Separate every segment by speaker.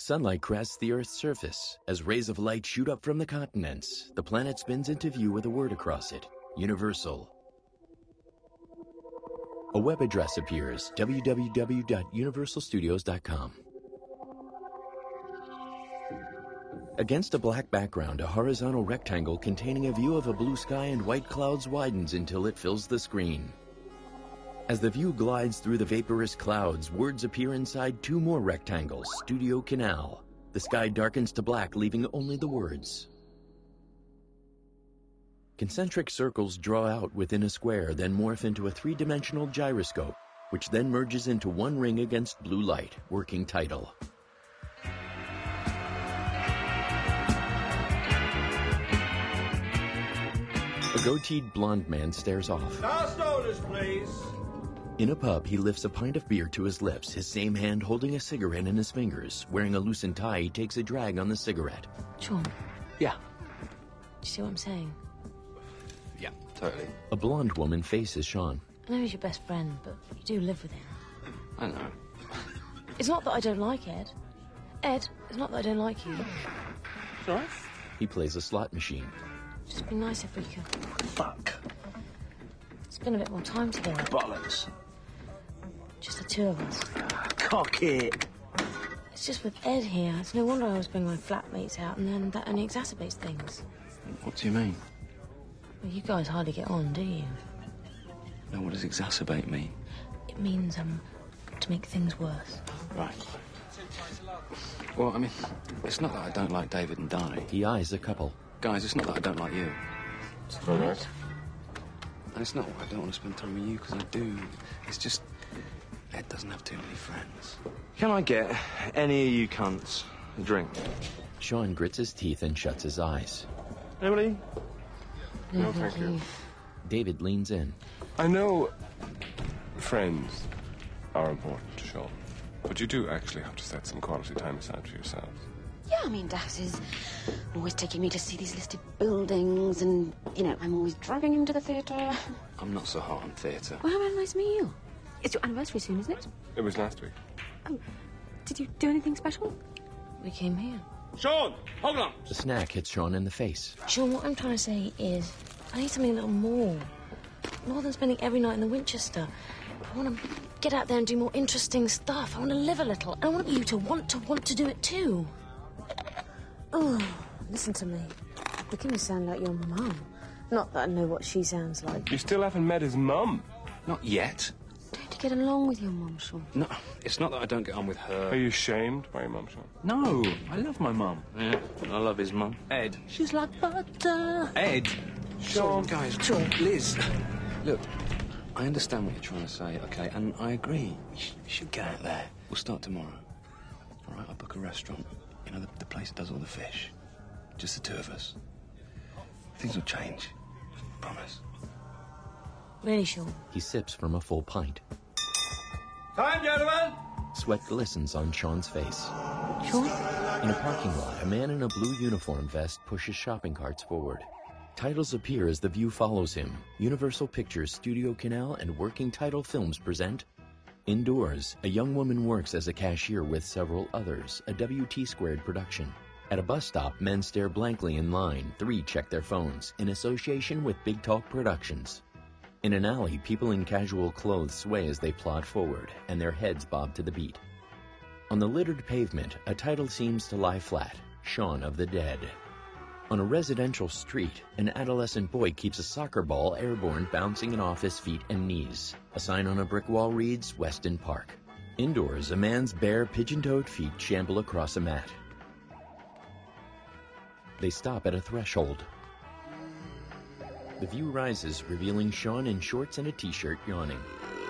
Speaker 1: Sunlight crests the Earth's surface. As rays of light shoot up from the continents, the planet spins into view with a word across it, Universal. A web address appears, www.universalstudios.com. Against a black background, a horizontal rectangle containing a view of a blue sky and white clouds widens until it fills the screen. As the view glides through the vaporous clouds, words appear inside two more rectangles, Studio Canal. The sky darkens to black, leaving only the words. Concentric circles draw out within a square, then morph into a three-dimensional gyroscope, which then merges into one ring against blue light, working title. A goateed blonde man stares off.
Speaker 2: Last orders, please.
Speaker 1: In a pub, he lifts a pint of beer to his lips, his same hand holding a cigarette in his fingers. Wearing a loosened tie, he takes a drag on the cigarette.
Speaker 3: Sean.
Speaker 4: Yeah.
Speaker 3: Do you see what I'm saying?
Speaker 4: Yeah, totally.
Speaker 1: A blonde woman faces Sean.
Speaker 3: I know he's your best friend, but you do live with him.
Speaker 4: I know.
Speaker 3: It's not that I don't like Ed. Ed, it's not that I don't like you.
Speaker 4: Sorry?
Speaker 1: He plays a slot machine.
Speaker 3: Just be nice if we could.
Speaker 4: Fuck.
Speaker 3: Spend a bit more time together.
Speaker 4: Bollocks.
Speaker 3: Just the two of us.
Speaker 4: Cock it.
Speaker 3: It's just with Ed here. It's no wonder I always bring my flatmates out, and then that only exacerbates things.
Speaker 4: What do you mean?
Speaker 3: Well, you guys hardly get on, do you?
Speaker 4: No, what does exacerbate mean?
Speaker 3: It means, to make things worse.
Speaker 4: Right. Well, I mean, it's not that I don't like David and Di.
Speaker 1: He eyes the couple.
Speaker 4: Guys, it's not that I don't like you.
Speaker 2: All right.
Speaker 4: And it's not that I don't want to spend time with you, because I do. It's just, Ed doesn't have too many friends.
Speaker 2: Can I get any of you cunts a drink?
Speaker 1: Sean grits his teeth and shuts his eyes.
Speaker 2: Emily? No, thank you.
Speaker 1: David leans in.
Speaker 5: I know friends are important to Sean, but you do actually have to set some quality time aside for yourselves.
Speaker 6: Yeah, I mean, Daz is always taking me to see these listed buildings and, I'm always dragging him to the theatre.
Speaker 4: I'm not so hot on theatre.
Speaker 6: Well, how about a nice meal? It's your anniversary soon, isn't it?
Speaker 5: It was last week.
Speaker 6: Oh, did you do anything special?
Speaker 3: We came here.
Speaker 2: Sean, hold on.
Speaker 1: The snack hits Sean in the face.
Speaker 3: Sean, what I'm trying to say is, I need something a little more. More than spending every night in the Winchester. I want to get out there and do more interesting stuff. I want to live a little. I want you to want to do it too. Oh, listen to me. You're making me sound like your mum. Not that I know what she sounds like.
Speaker 5: You still haven't met his mum?
Speaker 4: Not yet.
Speaker 6: Don't you get along with your mum, Sean?
Speaker 4: No, it's not that I don't get on with her.
Speaker 5: Are you ashamed by your mum, Sean?
Speaker 4: No, I love my mum. Yeah, I love his mum. Ed.
Speaker 3: She's like butter.
Speaker 4: Ed.
Speaker 5: Sean.
Speaker 4: Guys,
Speaker 3: Sean.
Speaker 4: Liz. Look, I understand what you're trying to say, okay, and I agree. You should get out there. We'll start tomorrow. All right, I'll book a restaurant. The place that does all the fish. Just the two of us. Things will change. Promise.
Speaker 3: Really, Sean?
Speaker 1: He sips from a full pint.
Speaker 2: Time, gentlemen.
Speaker 1: Sweat glistens on Sean's face.
Speaker 3: Sean?
Speaker 1: In a parking lot, a man in a blue uniform vest pushes shopping carts forward. Titles appear as the view follows him. Universal Pictures Studio Canal and Working Title Films present Indoors. A young woman works as a cashier with several others, a WT² production. At a bus stop, men stare blankly in line. 3 check their phones, in association with Big Talk Productions. In an alley, people in casual clothes sway as they plod forward, and their heads bob to the beat. On the littered pavement, a title seems to lie flat, Shaun of the Dead. On a residential street, an adolescent boy keeps a soccer ball airborne bouncing off his feet and knees. A sign on a brick wall reads, Weston Park. Indoors, a man's bare, pigeon-toed feet shamble across a mat. They stop at a threshold. The view rises, revealing Sean in shorts and a t-shirt yawning.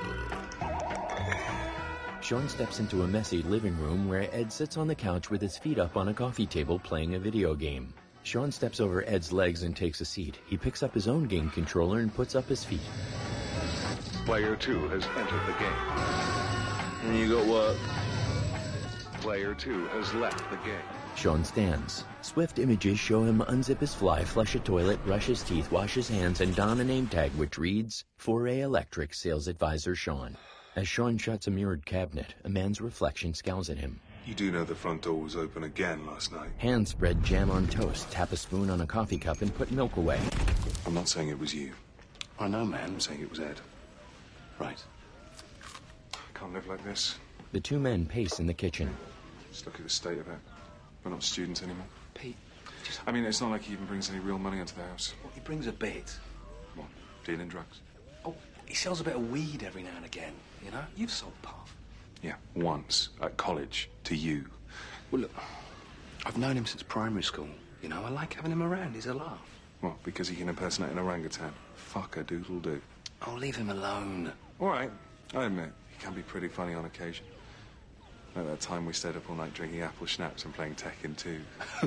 Speaker 1: Sean steps into a messy living room where Ed sits on the couch with his feet up on a coffee table playing a video game. Sean steps over Ed's legs and takes a seat. He picks up his own game controller and puts up his feet.
Speaker 7: Player 2 has entered the game.
Speaker 2: And you got work.
Speaker 7: Player 2 has left the game.
Speaker 1: Sean stands. Swift images show him unzip his fly, flush a toilet, brush his teeth, wash his hands, and don a name tag which reads, Foray Electric Sales Advisor Sean. As Sean shuts a mirrored cabinet, a man's reflection scowls at him.
Speaker 8: You do know the front door was open again last night.
Speaker 1: Hands spread jam on toast, tap a spoon on a coffee cup, and put milk away.
Speaker 8: I'm not saying it was you.
Speaker 4: I know, man.
Speaker 8: I'm saying it was Ed.
Speaker 4: Right.
Speaker 8: I can't live like this.
Speaker 1: The two men pace in the kitchen.
Speaker 8: Just look at the state of it. We're not students anymore.
Speaker 4: Pete, just...
Speaker 8: I mean, it's not like he even brings any real money into the house.
Speaker 4: Well, he brings a bit.
Speaker 8: What, dealing drugs?
Speaker 4: Oh, he sells a bit of weed every now and again, you know? You've sold puff.
Speaker 8: Yeah, once. At college. To you.
Speaker 4: Well, look, I've known him since primary school. You know, I like having him around. He's a laugh.
Speaker 8: What, because he can impersonate an orangutan? Fuck a doodle do.
Speaker 4: Oh, leave him alone.
Speaker 8: All right, I admit, he can be pretty funny on occasion. Like that time we stayed up all night drinking apple schnapps and playing Tekken 2.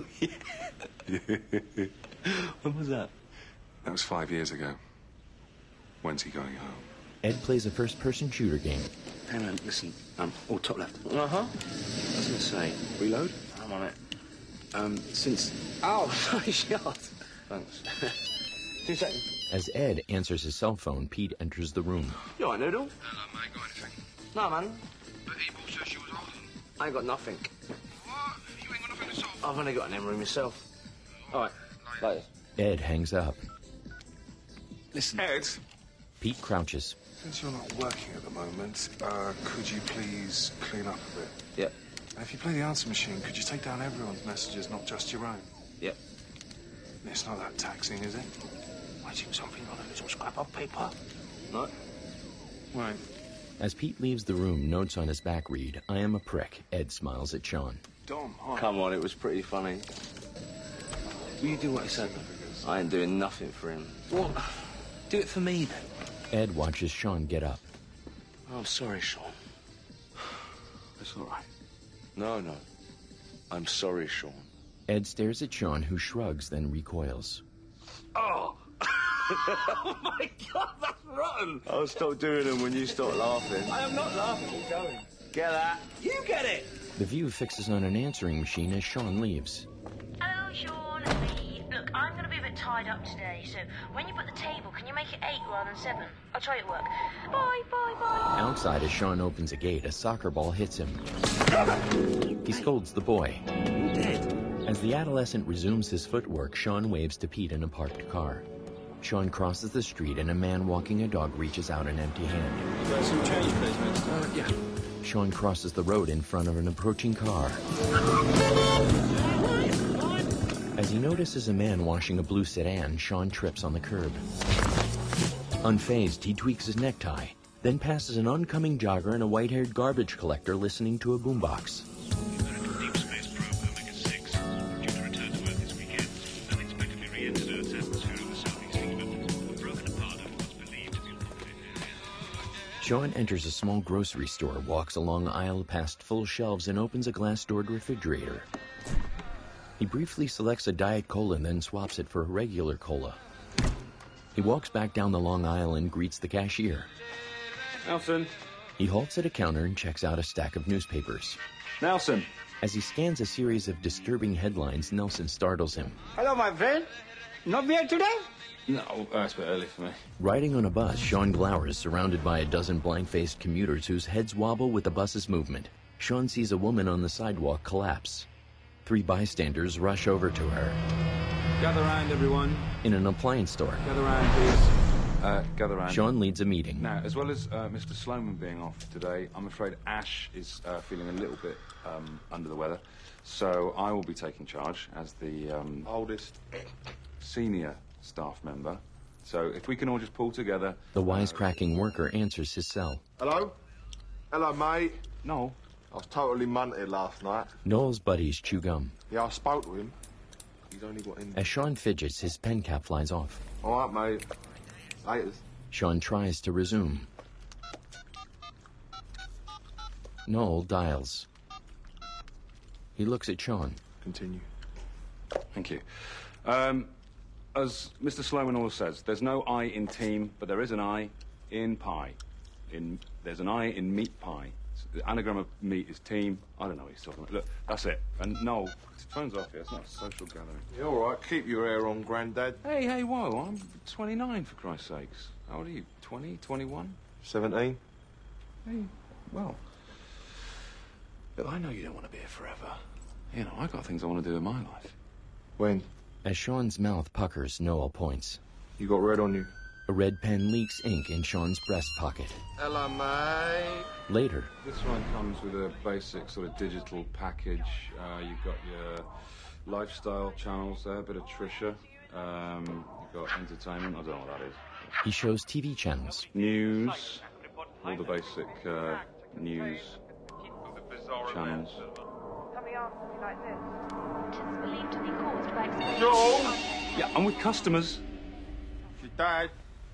Speaker 4: Yeah. When was that?
Speaker 8: That was 5 years ago. When's he going home?
Speaker 1: Ed plays a first-person shooter game.
Speaker 4: Hey, man, listen. Oh, top left. Uh-huh. I was going to say, reload? I'm on it. Since... Oh, sorry, shot. Thanks. 2 seconds.
Speaker 1: As Ed answers his cell phone, Pete enters the room.
Speaker 4: You all right, Noodle?
Speaker 9: Hello, mate. Got anything?
Speaker 4: No, man.
Speaker 9: But Ebel says she was holding.
Speaker 4: I ain't got nothing.
Speaker 9: What? You ain't got nothing to solve?
Speaker 4: I've only got an emery myself. All right, later.
Speaker 1: Ed hangs up.
Speaker 4: Listen.
Speaker 8: Ed?
Speaker 1: Pete crouches.
Speaker 8: Since you're not working at the moment, could you please clean up a bit?
Speaker 4: Yep.
Speaker 8: And if you play the answer machine, could you take down everyone's messages, not just your own?
Speaker 4: Yep.
Speaker 8: It's not that taxing, is it?
Speaker 4: Writing something on a little scrap of paper. No?
Speaker 8: Right.
Speaker 1: As Pete leaves the room, notes on his back read, "I am a prick." Ed smiles at Sean.
Speaker 8: Dom, hi.
Speaker 4: Come on, it was pretty funny. Will you do what he said? I ain't doing nothing for him. What? Do it for me, then.
Speaker 1: Ed watches Sean get up.
Speaker 4: Oh, I'm sorry, Sean.
Speaker 8: It's all right.
Speaker 4: No. I'm sorry, Sean.
Speaker 1: Ed stares at Sean, who shrugs, then recoils.
Speaker 4: Oh! Oh, my God, that's rotten! I'll stop doing them when you start laughing. I am not laughing, I'm going. Get that? You get it!
Speaker 1: The View fixes on an answering machine as Sean leaves.
Speaker 3: Oh, Sean, it's me. Look, I'm going to be a bit tied up today, so when you put the table, can you make it 8 rather than 7? I'll try it at work. Bye.
Speaker 1: Outside, as Sean opens a gate, a soccer ball hits him. He scolds the boy.
Speaker 4: I'm dead.
Speaker 1: As the adolescent resumes his footwork, Sean waves to Pete in a parked car. Sean crosses the street and a man walking a dog reaches out an empty hand.
Speaker 10: You got some change, please, mate?
Speaker 4: Yeah.
Speaker 1: Sean crosses the road in front of an approaching car. As he notices a man washing a blue sedan, Sean trips on the curb. Unfazed, he tweaks his necktie, then passes an oncoming jogger and a white-haired garbage collector listening to a boombox.
Speaker 11: American Deep Space Probe Omega-6, due to return to Earth this weekend, unexpectedly re-entered Earth's atmosphere of the southeast England, broken apart over what's believed to be a populated area.
Speaker 1: Sean enters a small grocery store, walks along aisle past full shelves, and opens a glass-doored refrigerator. He briefly selects a Diet Cola and then swaps it for a regular cola. He walks back down the long aisle and greets the cashier.
Speaker 10: Nelson.
Speaker 1: He halts at a counter and checks out a stack of newspapers.
Speaker 10: Nelson.
Speaker 1: As he scans a series of disturbing headlines, Nelson startles him.
Speaker 10: Hello, my friend. Not here today? No, it's a bit early for me.
Speaker 1: Riding on a bus, Sean glowers, surrounded by a dozen blank-faced commuters whose heads wobble with the bus's movement. Sean sees a woman on the sidewalk collapse. 3 bystanders rush over to her.
Speaker 10: Gather round, everyone.
Speaker 1: In an appliance store,
Speaker 10: Gather round, please. Gather round.
Speaker 1: Sean leads a meeting.
Speaker 10: Now, as well as Mr. Sloman being off today, I'm afraid Ash is feeling a little bit under the weather. So I will be taking charge as the oldest senior staff member. So if we can all just pull together...
Speaker 1: The wisecracking worker answers his cell.
Speaker 12: Hello? Hello, mate.
Speaker 10: No.
Speaker 12: I was totally munted last night.
Speaker 1: Noel's buddies chew gum.
Speaker 12: Yeah, I spoke to him. He's only got in...
Speaker 1: As Sean fidgets, his pen cap flies off.
Speaker 12: All right, mate. Laters.
Speaker 1: Sean tries to resume. Noel dials. He looks at Sean.
Speaker 12: Continue.
Speaker 10: Thank you. As Mr. Sloman always says, there's no I in team, but there is an I in pie. There's an I in meat pie. The anagram of meat is team. I don't know what he's talking about. Look, that's it. And Noel, phone's off here. It's not a social gathering.
Speaker 12: You're all right. Keep your hair on, Grandad.
Speaker 10: Hey, whoa. I'm 29, for Christ's sakes. How old are you? 20, 21?
Speaker 12: 17.
Speaker 10: Hey, well. Look, I know you don't want to be here forever. You know, I've got things I want to do in my life.
Speaker 8: When?
Speaker 1: As Sean's mouth puckers, Noel points.
Speaker 8: You got red on you.
Speaker 1: A red pen leaks ink in Sean's breast pocket.
Speaker 12: Hello, mate.
Speaker 1: Later,
Speaker 10: This one comes with a basic sort of digital package. You've got your lifestyle channels there, a bit of Trisha. You've got entertainment, I don't know what that is.
Speaker 1: he shows TV channels.
Speaker 10: News, all the basic news channels.
Speaker 6: Believed to be caused by
Speaker 10: Yeah, I'm with customers.
Speaker 12: Your dad.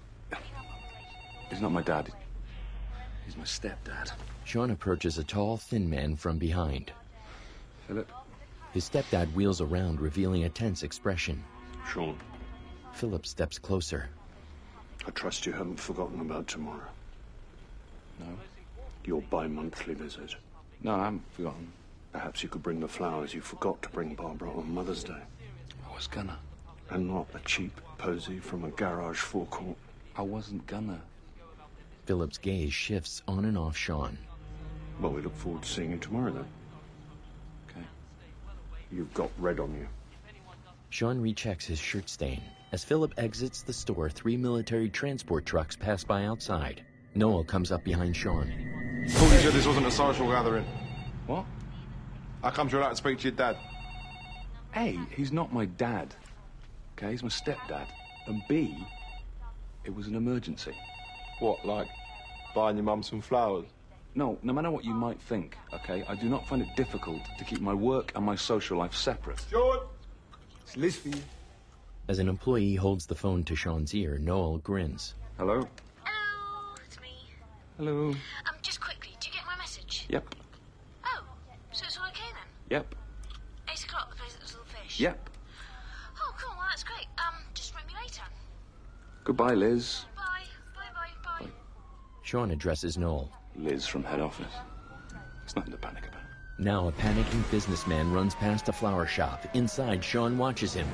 Speaker 10: He's not my dad. He's my stepdad.
Speaker 1: Sean approaches a tall, thin man from behind.
Speaker 10: Philip?
Speaker 1: His stepdad wheels around, revealing a tense expression.
Speaker 13: Sean,
Speaker 1: Philip steps closer.
Speaker 13: I trust you haven't forgotten about tomorrow.
Speaker 10: No.
Speaker 13: Your bi-monthly visit.
Speaker 10: No, I haven't forgotten.
Speaker 13: Perhaps you could bring the flowers you forgot to bring Barbara on Mother's Day.
Speaker 10: I was gonna.
Speaker 13: And not a cheap posy from a garage forecourt.
Speaker 10: I wasn't gonna.
Speaker 1: Philip's gaze shifts on and off Sean.
Speaker 13: Well, we look forward to seeing you tomorrow, then.
Speaker 10: Okay.
Speaker 13: You've got red on you.
Speaker 1: Sean rechecks his shirt stain. As Philip exits the store, 3 military transport trucks pass by outside. Noel comes up behind Sean.
Speaker 12: Told you this wasn't a social gathering.
Speaker 10: What?
Speaker 12: How come you're allowed to speak to your dad?
Speaker 10: A, he's not my dad. Okay, he's my stepdad. And B, it was an emergency.
Speaker 12: What, like buying your mum some flowers?
Speaker 10: No, no matter what you might think, okay, I do not find it difficult to keep my work and my social life separate.
Speaker 12: George, it's Liz for you.
Speaker 1: As an employee holds the phone to Sean's ear, Noel grins.
Speaker 10: Hello?
Speaker 3: Hello, it's me.
Speaker 10: Hello?
Speaker 3: Just quickly, do you get my message?
Speaker 10: Yep.
Speaker 3: Oh, so it's all okay then?
Speaker 10: Yep.
Speaker 3: 8 o'clock, the place at the Little Fish?
Speaker 10: Yep.
Speaker 3: Oh, cool, well, that's great. Just ring me later.
Speaker 10: Goodbye, Liz.
Speaker 3: Bye. Bye.
Speaker 1: Sean addresses Noel.
Speaker 10: Liz from head office. There's nothing to panic about.
Speaker 1: Now a panicking businessman runs past a flower shop. Inside, Sean watches him.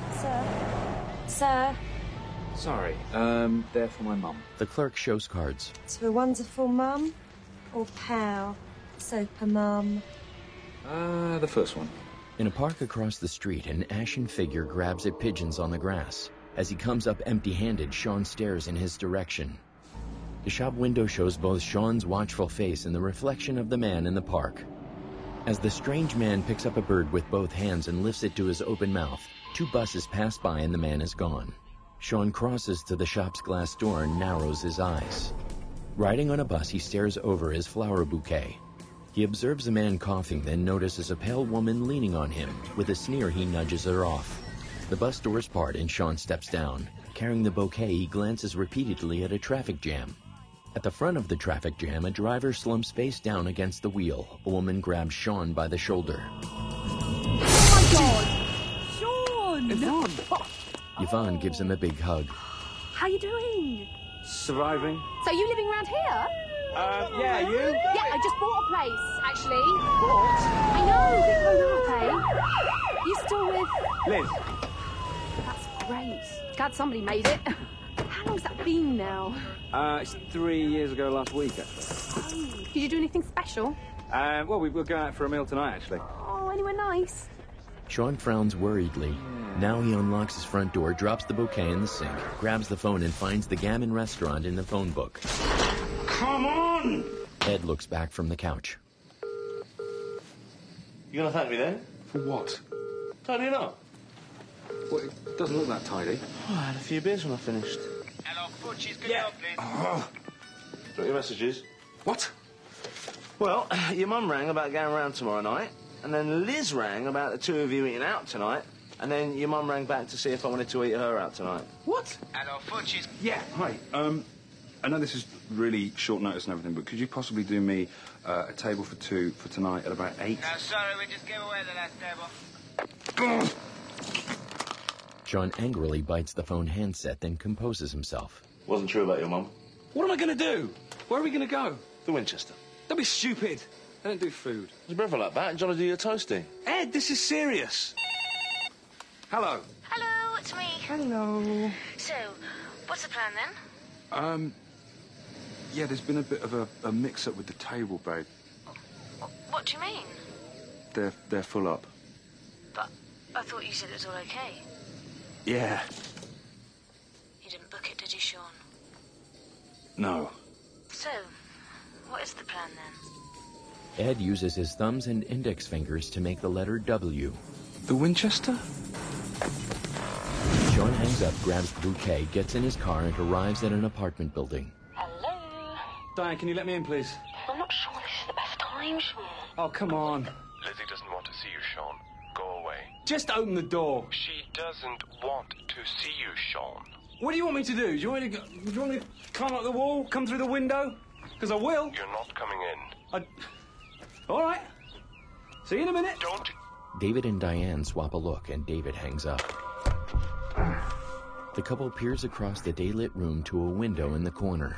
Speaker 14: Sir,
Speaker 10: Sorry, they're for my mum.
Speaker 1: The clerk shows cards.
Speaker 14: to a wonderful mum or pal? Soper mum.
Speaker 10: The first one.
Speaker 1: In a park across the street, an ashen figure grabs at pigeons on the grass. As he comes up empty-handed, Sean stares in his direction. The shop window shows both Sean's watchful face and the reflection of the man in the park. As the strange man picks up a bird with both hands and lifts it to his open mouth, 2 buses pass by and the man is gone. Sean crosses to the shop's glass door and narrows his eyes. Riding on a bus, he stares over his flower bouquet. He observes a man coughing, then notices a pale woman leaning on him. With a sneer, he nudges her off. The bus doors part and Sean steps down. Carrying the bouquet, he glances repeatedly at a traffic jam. At the front of the traffic jam, a driver slumps face down against the wheel. A woman grabs Sean by the shoulder.
Speaker 15: Oh my God! Sean!
Speaker 10: Yvonne!
Speaker 1: Yvonne gives him a big hug.
Speaker 15: How you doing?
Speaker 10: Surviving.
Speaker 15: So you living around here?
Speaker 10: Yeah, you?
Speaker 15: Yeah, I just bought a place, actually. What? I know, big grown up, eh? You still with...
Speaker 10: Liz.
Speaker 15: That's great. Glad somebody made it. How long's that been now?
Speaker 10: It's 3 years ago last week, actually.
Speaker 15: Did you do anything special?
Speaker 10: Well, we will go out for a meal tonight, actually.
Speaker 15: Oh, anywhere nice?
Speaker 1: Sean frowns worriedly. Now he unlocks his front door, drops the bouquet in the sink, grabs the phone and finds the Gammon restaurant in the phone book.
Speaker 12: Come on!
Speaker 1: Ed looks back from the couch.
Speaker 12: You gonna thank me then?
Speaker 10: For what?
Speaker 12: Tidying up.
Speaker 10: Well, it doesn't look that tidy.
Speaker 12: Oh, I had a few beers when I finished.
Speaker 9: Hello, Butchie's good help, please.
Speaker 12: Oh. Got your messages?
Speaker 10: What?
Speaker 12: Well, your mum rang about going round tomorrow night, and then Liz rang about the 2 of you eating out tonight, and then your mum rang back to see if I wanted to eat her out tonight.
Speaker 10: What?
Speaker 9: Hello, Butchie's.
Speaker 10: Yeah, hi. I know this is really short notice and everything, but could you possibly do me a table for 2 for tonight at about 8?
Speaker 9: No, sorry, we just gave away the last table.
Speaker 1: Sean angrily bites the phone handset, then composes himself.
Speaker 12: Wasn't true about your mum.
Speaker 10: What am I going to do? Where are we going to go?
Speaker 12: The Winchester.
Speaker 10: Don't be stupid. I don't do food.
Speaker 12: There's a brother like that. Do you want to do your toasting?
Speaker 10: Ed, this is serious. Hello.
Speaker 3: Hello, it's me.
Speaker 10: Hello.
Speaker 3: So, what's the plan then?
Speaker 10: Yeah, there's been a bit of a mix-up with the table, babe.
Speaker 3: What do you mean?
Speaker 10: they're full up.
Speaker 3: But I thought you said it was all okay.
Speaker 10: Yeah.
Speaker 3: You didn't book it, did you, Sean?
Speaker 10: No.
Speaker 3: So, what is the plan then?
Speaker 1: Ed uses his thumbs and index fingers to make the letter W.
Speaker 10: The Winchester?
Speaker 1: Sean hangs up, grabs the bouquet, gets in his car, and arrives at an apartment building.
Speaker 6: Hello?
Speaker 10: Diane, can you let me in, please?
Speaker 6: I'm not sure this is the best time, Sean.
Speaker 10: Oh, come on.
Speaker 5: Lizzie doesn't want to see you, Sean. Go away.
Speaker 10: Just open the door.
Speaker 5: She doesn't want to see you, Sean.
Speaker 10: What do you want me to do? Do you want me to climb up the wall, come through the window? Because I will.
Speaker 5: You're not coming in.
Speaker 10: All right. See you in a minute.
Speaker 5: Don't.
Speaker 1: David and Diane swap a look, and David hangs up. The couple peers across the day-lit room to a window in the corner.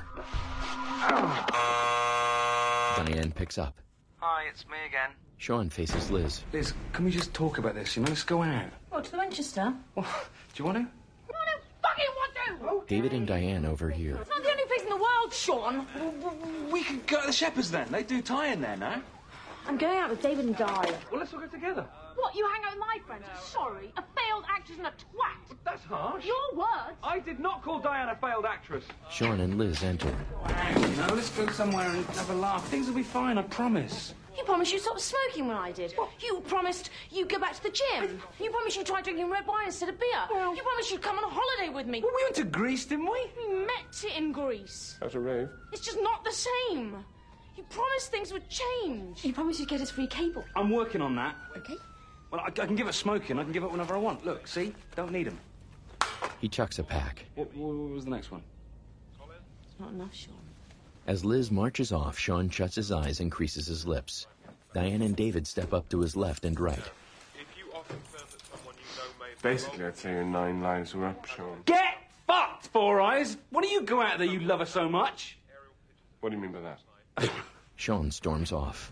Speaker 1: Diane picks up.
Speaker 2: Hi, it's me again.
Speaker 1: Sean faces Liz.
Speaker 10: Liz, can we just talk about this? Let's go out.
Speaker 3: Oh, to the Winchester?
Speaker 10: Do you want to?
Speaker 15: I don't fucking want to!
Speaker 1: David and Diane overhear.
Speaker 15: It's not the only place in the world, Sean.
Speaker 12: We could go to the Shepherds then. They do tie-in there, no?
Speaker 15: I'm going out with David and Di.
Speaker 10: Well, let's all go together.
Speaker 15: What, you hang out with my friends? Sorry, a failed actress and a twat.
Speaker 10: That's harsh.
Speaker 15: Your words.
Speaker 10: I did not call Diane a failed actress.
Speaker 1: Sean and Liz enter.
Speaker 10: No, let's go somewhere and have a laugh. Things will be fine, I promise.
Speaker 15: You promised you'd stop smoking when I did. What? You promised you'd go back to the gym. You promised you'd try drinking red wine instead of beer. You promised you'd come on a holiday with me.
Speaker 10: Well, we went to Greece, didn't we?
Speaker 15: We met in Greece.
Speaker 5: At a rave?
Speaker 15: It's just not the same. You promised things would change. You promised you'd get us free cable.
Speaker 10: I'm working on that.
Speaker 15: Okay.
Speaker 10: Well, I can give up smoking. I can give up whenever I want. Look, see? Don't need them.
Speaker 1: He chucks a pack.
Speaker 10: What was the next one?
Speaker 15: It's not enough, Sean.
Speaker 1: As Liz marches off, Sean shuts his eyes and creases his lips. Diane and David step up to his left and right.
Speaker 5: Basically, I'd say your 9 lives were up, Sean.
Speaker 10: Get fucked, Four Eyes! Why do you go out there, you love her so much?
Speaker 5: What do you mean by that?
Speaker 1: Sean storms off.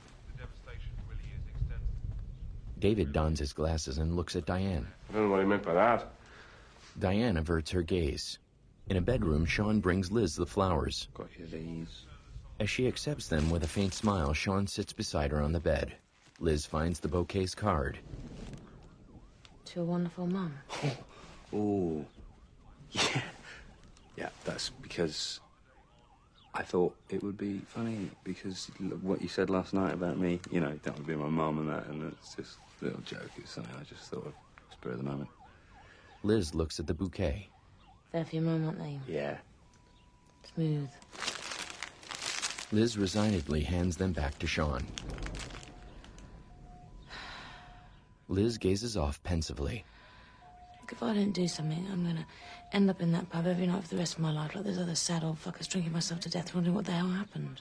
Speaker 1: David dons his glasses and looks at Diane.
Speaker 5: I don't know what he meant by that.
Speaker 1: Diane averts her gaze. In a bedroom, Sean brings Liz the flowers.
Speaker 12: Got you these.
Speaker 1: As she accepts them with a faint smile, Sean sits beside her on the bed. Liz finds the bouquet's card.
Speaker 3: To a wonderful mum.
Speaker 4: Oh. Yeah. Yeah, that's because I thought it would be funny because what you said last night about me, you know, that would be my mum and that, and it's just a little joke. It's something I just thought of, spur of the moment.
Speaker 1: Liz looks at the bouquet.
Speaker 3: They're for your mum, aren't they?
Speaker 4: Yeah.
Speaker 3: Smooth.
Speaker 1: Liz resignedly hands them back to Sean. Liz gazes off pensively.
Speaker 3: Look, if I don't do something, I'm gonna end up in that pub every night for the rest of my life, like those other sad old fuckers, drinking myself to death, wondering what the hell happened.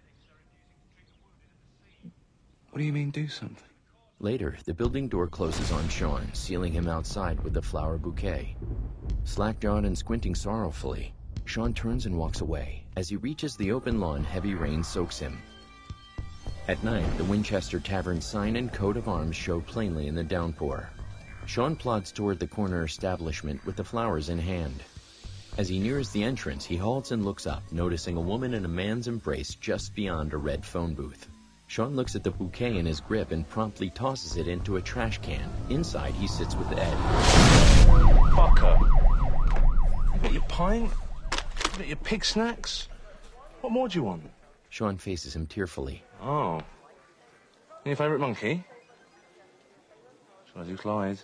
Speaker 4: What do you mean, do something?
Speaker 1: Later, the building door closes on Sean, sealing him outside with the flower bouquet. Slack-jawed and squinting sorrowfully, Sean turns and walks away. As he reaches the open lawn, heavy rain soaks him. At night, the Winchester Tavern sign and coat of arms show plainly in the downpour. Sean plods toward the corner establishment with the flowers in hand. As he nears the entrance, he halts and looks up, noticing a woman in a man's embrace just beyond a red phone booth. Sean looks at the bouquet in his grip and promptly tosses it into a trash can. Inside, he sits with Ed.
Speaker 12: Fucker. You got your pint? You got your pig snacks? What more do you want?
Speaker 1: Sean faces him tearfully.
Speaker 12: Oh. Your favourite monkey? Shall I do Clyde?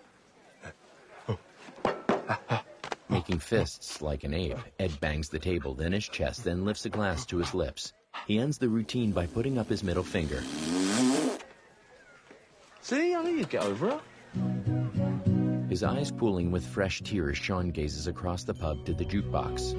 Speaker 1: Making fists like an ape, Ed bangs the table, then his chest, then lifts a glass to his lips. He ends the routine by putting up his middle finger.
Speaker 12: See, I knew you'd get over it.
Speaker 1: His eyes pooling with fresh tears, Sean gazes across the pub to the jukebox.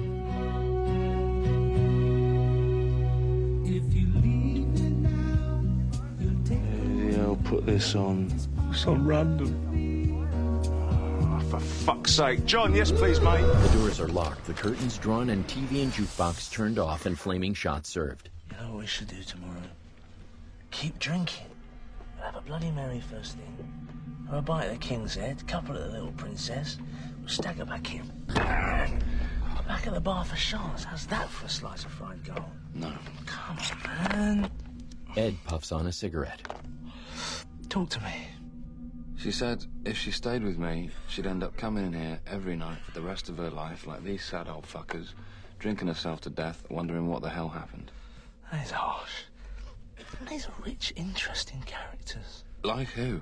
Speaker 12: Maybe I'll put this on some random. Oh, for fuck's sake. John, yes please, mate.
Speaker 1: The doors are locked, the curtains drawn, and TV and jukebox turned off and flaming shots served.
Speaker 12: You know what we should do tomorrow? Keep drinking. We'll have a Bloody Mary first thing. Have a bite of the King's Head, couple of the Little Princess. We'll stagger back in. Back at the bar for shots. How's that for a slice of fried gold?
Speaker 4: No.
Speaker 12: Come on, man.
Speaker 1: Ed puffs on a cigarette.
Speaker 12: Talk to me.
Speaker 4: She said if she stayed with me, she'd end up coming in here every night for the rest of her life, like these sad old fuckers, drinking herself to death, wondering what the hell happened.
Speaker 12: That is harsh. These are rich, interesting characters.
Speaker 4: Like who?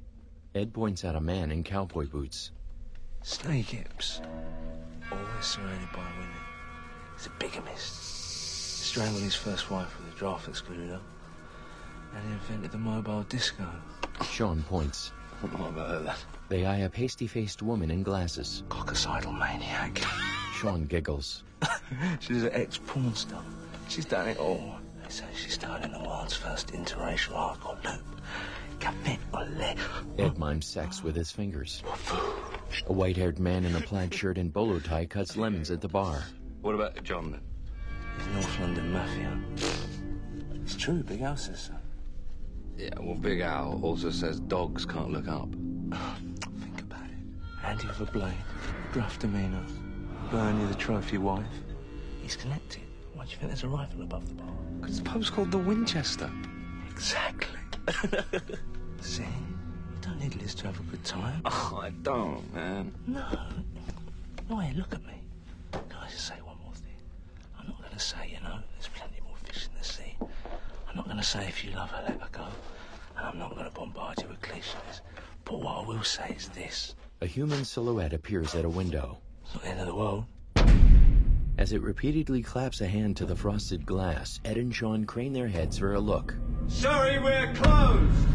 Speaker 1: Ed points out a man in cowboy boots.
Speaker 12: Snake Gibbs. Always surrounded by women. He's a bigamist. Strangled his first wife with a draft that screwed up. And he invented the mobile disco.
Speaker 1: Sean points.
Speaker 4: What about that?
Speaker 1: They eye a pasty-faced woman in glasses.
Speaker 12: Coccicidal maniac.
Speaker 1: Sean giggles.
Speaker 12: She's an ex-porn star. She's done it all. They say she started the world's first interracial hardcore loop. Capitole.
Speaker 1: Ed mimes sex with his fingers. A white-haired man in a plaid shirt and bolo tie cuts lemons at the bar.
Speaker 4: What about John, then?
Speaker 12: He's North London Mafia. It's true, Big Al says so.
Speaker 4: Yeah, well, Big Al also says dogs can't look up.
Speaker 12: Think about it. Handy with a blade, gruff demeanour, Bernie the trophy wife. He's connected. Why do you think there's a rifle above the bar?
Speaker 4: Because the pub's called the Winchester.
Speaker 12: Exactly. See? You don't need Liz to have a good time.
Speaker 4: Oh, I don't, man.
Speaker 12: No. No, hey, look at me. Can I just say one more thing? I'm not going to say, there's plenty more fish in the sea. I'm not going to say if you love her, let her go. And I'm not going to bombard you with cliches. But what I will say is this.
Speaker 1: A human silhouette appears at a window.
Speaker 12: It's not the end of the world.
Speaker 1: As it repeatedly claps a hand to the frosted glass, Ed and Sean crane their heads for a look.
Speaker 9: Sorry, we're closed!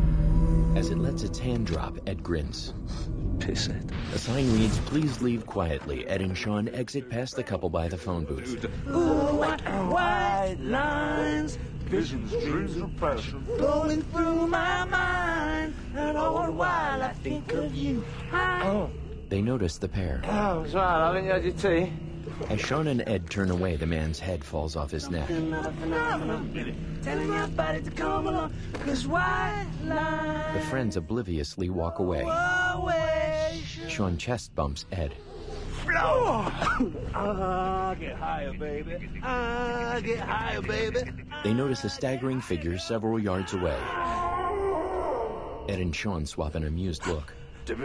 Speaker 1: As it lets its hand drop, Ed grins.
Speaker 12: Piss Ed.
Speaker 1: A sign reads, "Please leave quietly." Ed and Sean exit past the couple by the phone booth.
Speaker 12: Ooh, white lines,
Speaker 9: Visions, dreams, and passion.
Speaker 12: going through my mind, and all the while I think of you.
Speaker 1: They notice the pair.
Speaker 12: Oh, it's right, haven't you had your tea?
Speaker 1: As Sean and Ed turn away, the man's head falls off his neck.
Speaker 12: Telling your body to come along, 'cause white lines.
Speaker 1: The friends obliviously walk away. Sean chest bumps Ed.
Speaker 12: Get higher, baby. Get higher, baby.
Speaker 1: They notice a staggering figure several yards away. Ed and Sean swap an amused look.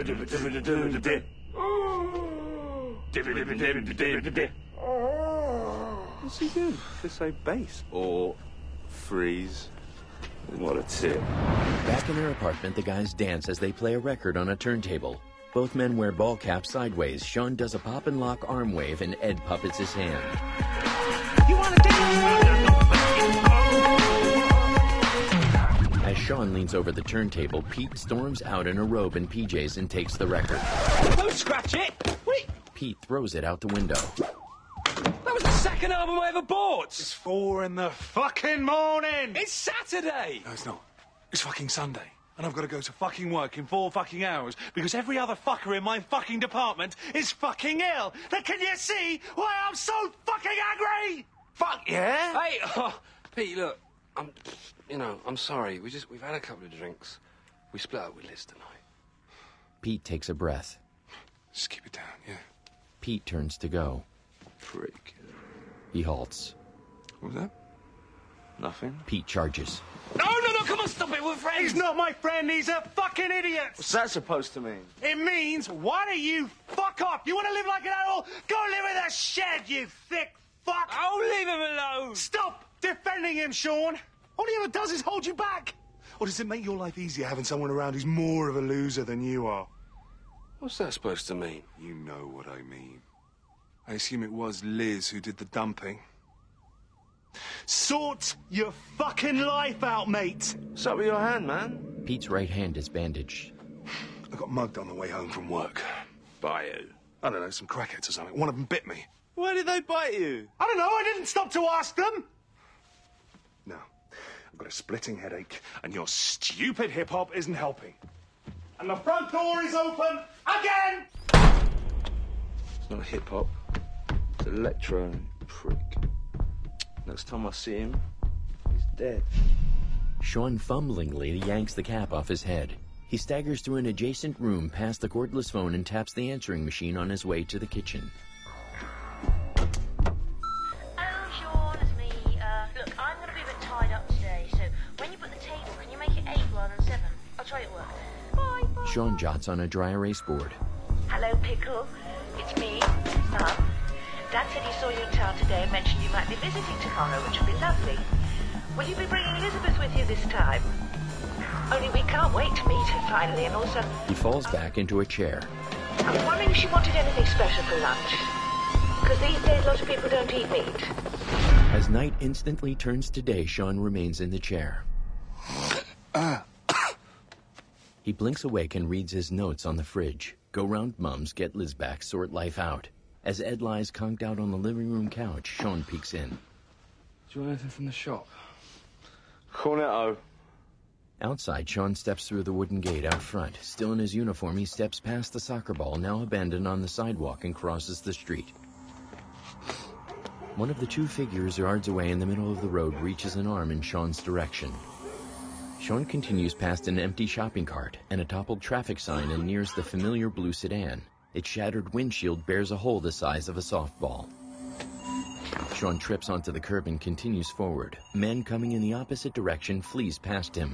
Speaker 8: What's he do? Should say bass or freeze. What a tip.
Speaker 1: Back in their apartment, the guys dance as they play a record on a turntable. Both men wear ball caps sideways. Sean does a pop and lock arm wave, and Ed puppets his hand.
Speaker 12: You wanna dance?
Speaker 1: As Sean leans over the turntable, Pete storms out in a robe and PJs and takes the record.
Speaker 9: Don't scratch it! Wait!
Speaker 1: Pete throws it out the window.
Speaker 9: That was the second album I ever bought!
Speaker 8: It's 4 in the fucking morning!
Speaker 9: It's Saturday!
Speaker 8: No, it's not. It's fucking Sunday. And I've got to go to fucking work in 4 fucking hours because every other fucker in my fucking department is fucking ill. Now, can you see why I'm so fucking angry?
Speaker 4: Fuck yeah! Hey, Pete, look, I'm sorry. We've had a couple of drinks. We split up with Liz tonight.
Speaker 1: Pete takes a breath.
Speaker 8: Just keep it down, yeah.
Speaker 1: Pete turns to go.
Speaker 4: Prick.
Speaker 1: He halts.
Speaker 8: What was that?
Speaker 4: Nothing.
Speaker 1: Pete charges.
Speaker 9: No, come on, stop it, we're friends!
Speaker 8: He's not my friend, he's a fucking idiot!
Speaker 4: What's that supposed to mean?
Speaker 8: It means, why don't you fuck off? You want to live like an animal? Go live in a shed, you thick fuck!
Speaker 9: Oh, leave him alone!
Speaker 8: Stop defending him, Sean! All he ever does is hold you back! Or does it make your life easier having someone around who's more of a loser than you are?
Speaker 4: What's that supposed to mean?
Speaker 8: You know what I mean. I assume it was Liz who did the dumping. Sort your fucking life out, mate!
Speaker 4: What's up with your hand, man?
Speaker 1: Pete's right hand is bandaged.
Speaker 8: I got mugged on the way home from work.
Speaker 4: By who?
Speaker 8: I don't know, some crackheads or something. One of them bit me.
Speaker 4: Why did they bite you?
Speaker 8: I don't know, I didn't stop to ask them! No, I've got a splitting headache, and your stupid hip-hop isn't helping. And the front door is open again!
Speaker 4: It's not hip-hop. It's electro, prick. Next time I see him, he's dead.
Speaker 1: Sean fumblingly yanks the cap off his head. He staggers through an adjacent room past the cordless phone and taps the answering machine on his way to the kitchen.
Speaker 15: Oh, Sean, it's me. Look, I'm going to be a bit tied up today, so when you put the table, can you make it 8 rather than 7? I
Speaker 1: Sean jots on a dry erase board.
Speaker 16: Hello, Pickle. It's me, Mum. Dad said he saw you in town today and mentioned you might be visiting tomorrow, which would be lovely. Will you be bringing Elizabeth with you this time? Only we can't wait to meet her finally, and also...
Speaker 1: He falls back into a chair.
Speaker 16: I was wondering if she wanted anything special for lunch. Because these days, lots of people don't eat meat.
Speaker 1: As night instantly turns to day, Sean remains in the chair. He blinks awake and reads his notes on the fridge. Go round Mum's, get Liz back, sort life out. As Ed lies conked out on the living room couch, Sean peeks in.
Speaker 10: Do you want anything from the shop?
Speaker 2: Cornetto.
Speaker 1: Outside, Sean steps through the wooden gate out front. Still in his uniform, he steps past the soccer ball, now abandoned on the sidewalk, and crosses the street. One of the two figures yards away in the middle of the road reaches an arm in Sean's direction. Sean continues past an empty shopping cart and a toppled traffic sign and nears the familiar blue sedan. Its shattered windshield bears a hole the size of a softball. Sean trips onto the curb and continues forward. A man coming in the opposite direction flees past him.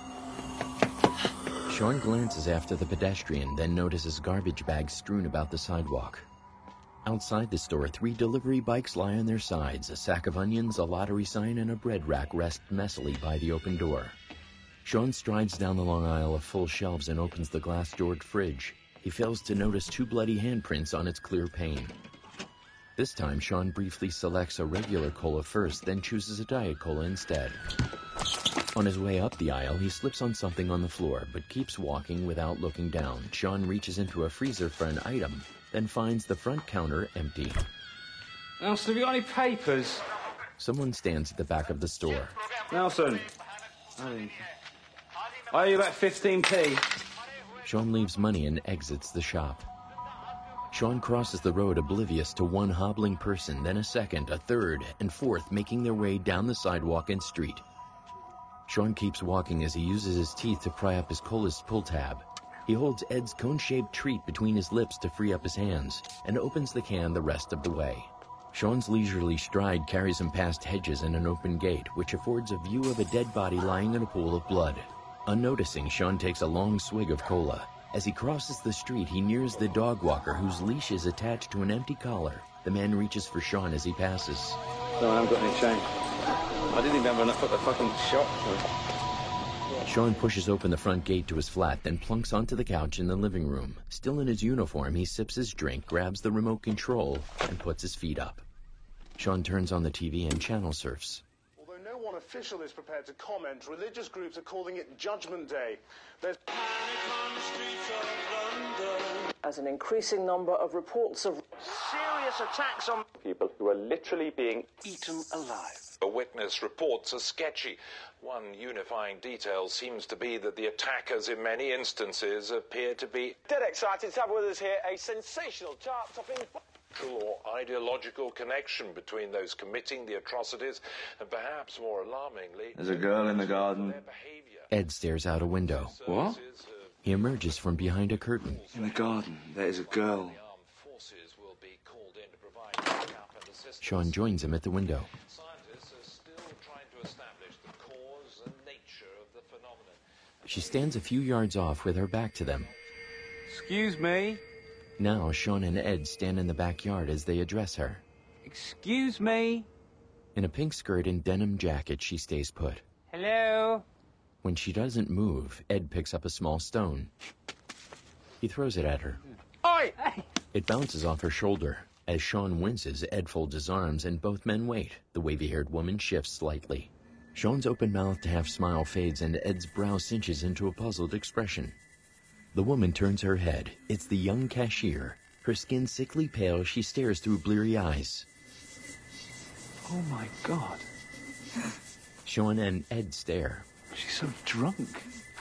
Speaker 1: Sean glances after the pedestrian, then notices garbage bags strewn about the sidewalk. Outside the store, 3 delivery bikes lie on their sides. A sack of onions, a lottery sign, and a bread rack rest messily by the open door. Sean strides down the long aisle of full shelves and opens the glass-doored fridge. He fails to notice 2 bloody handprints on its clear pane. This time, Sean briefly selects a regular cola first, then chooses a Diet Cola instead. On his way up the aisle, he slips on something on the floor, but keeps walking without looking down. Sean reaches into a freezer for an item, then finds the front counter empty.
Speaker 10: Nelson, have you got any papers?
Speaker 1: Someone stands at the back of the store.
Speaker 10: Nelson. I owe you about 15p.
Speaker 1: Sean leaves money and exits the shop. Sean crosses the road oblivious to one hobbling person, then a second, a third, and fourth making their way down the sidewalk and street. Sean keeps walking as he uses his teeth to pry up his colas pull tab. He holds Ed's cone-shaped treat between his lips to free up his hands, and opens the can the rest of the way. Sean's leisurely stride carries him past hedges and an open gate, which affords a view of a dead body lying in a pool of blood. Unnoticing, Sean takes a long swig of cola. As he crosses the street, he nears the dog walker whose leash is attached to an empty collar. The man reaches for Sean as he passes.
Speaker 10: No, I haven't got any change. I didn't even have enough at the fucking shop.
Speaker 1: Sean pushes open the front gate to his flat, then plunks onto the couch in the living room. Still in his uniform, he sips his drink, grabs the remote control, and puts his feet up. Sean turns on the TV and channel surfs.
Speaker 17: Although no one official is prepared to comment, religious groups are calling it Judgment Day. There's as an increasing number of reports of serious attacks on people who are literally being eaten alive.
Speaker 18: The witness reports are sketchy. One unifying detail seems to be that the attackers in many instances appear to be
Speaker 17: Dead excited to have with us here a sensational chart-topping
Speaker 18: or ideological connection between those committing the atrocities and perhaps more alarmingly...
Speaker 10: There's a girl in the garden.
Speaker 1: Ed stares out a window.
Speaker 10: What?
Speaker 1: He emerges from behind a curtain.
Speaker 10: In the garden, there is a girl.
Speaker 1: Sean joins him at the window. She stands a few yards off with her back to them.
Speaker 10: Excuse me?
Speaker 1: Now, Sean and Ed stand in the backyard as they address her.
Speaker 10: Excuse me?
Speaker 1: In a pink skirt and denim jacket, she stays put.
Speaker 10: Hello?
Speaker 1: When she doesn't move, Ed picks up a small stone. He throws it at her.
Speaker 10: Oi!
Speaker 1: It bounces off her shoulder. As Sean winces, Ed folds his arms and both men wait. The wavy-haired woman shifts slightly. Sean's open-mouthed half-smile fades and Ed's brow cinches into a puzzled expression. The woman turns her head. It's the young cashier. Her skin sickly pale, she stares through bleary eyes.
Speaker 10: Oh, my God.
Speaker 1: Sean and Ed stare.
Speaker 10: She's so drunk.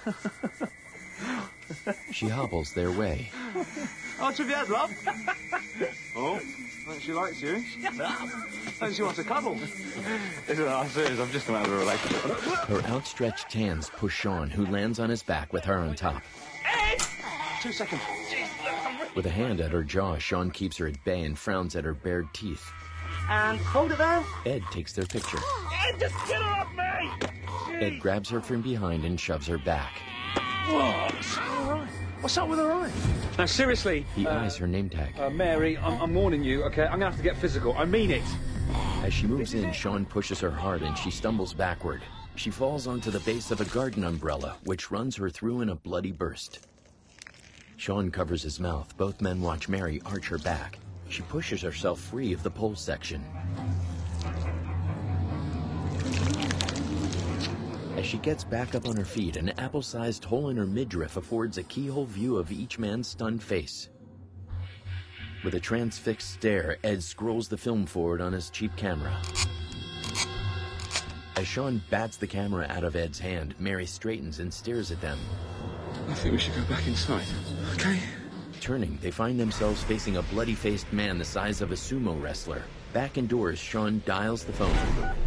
Speaker 1: She hobbles their way.
Speaker 10: Oh, Trivia's love. Oh, she likes you. And she wants a cuddle. I'm serious, I've just come out of a relationship.
Speaker 1: Her outstretched hands push Sean, who lands on his back with her on top.
Speaker 10: 2 seconds.
Speaker 1: With a hand at her jaw, Sean keeps her at bay and frowns at her bared teeth.
Speaker 17: And hold it there.
Speaker 1: Ed takes their picture.
Speaker 17: Ed, just get her off me!
Speaker 1: Ed grabs her from behind and shoves her back.
Speaker 17: Whoa, it's all right.
Speaker 10: What's up with her eye? Now, seriously...
Speaker 1: He eyes her name tag.
Speaker 10: Mary, I'm warning you, okay? I'm gonna have to get physical. I mean it.
Speaker 1: As she moves in, Sean pushes her hard and she stumbles backward. She falls onto the base of a garden umbrella, which runs her through in a bloody burst. Sean covers his mouth. Both men watch Mary arch her back. She pushes herself free of the pole section. As she gets back up on her feet, an apple-sized hole in her midriff affords a keyhole view of each man's stunned face. With a transfixed stare, Ed scrolls the film forward on his cheap camera. As Sean bats the camera out of Ed's hand, Mary straightens and stares at them.
Speaker 10: I think we should go back inside, okay?
Speaker 1: Turning, they find themselves facing a bloody-faced man the size of a sumo wrestler. Back indoors, Sean dials the phone.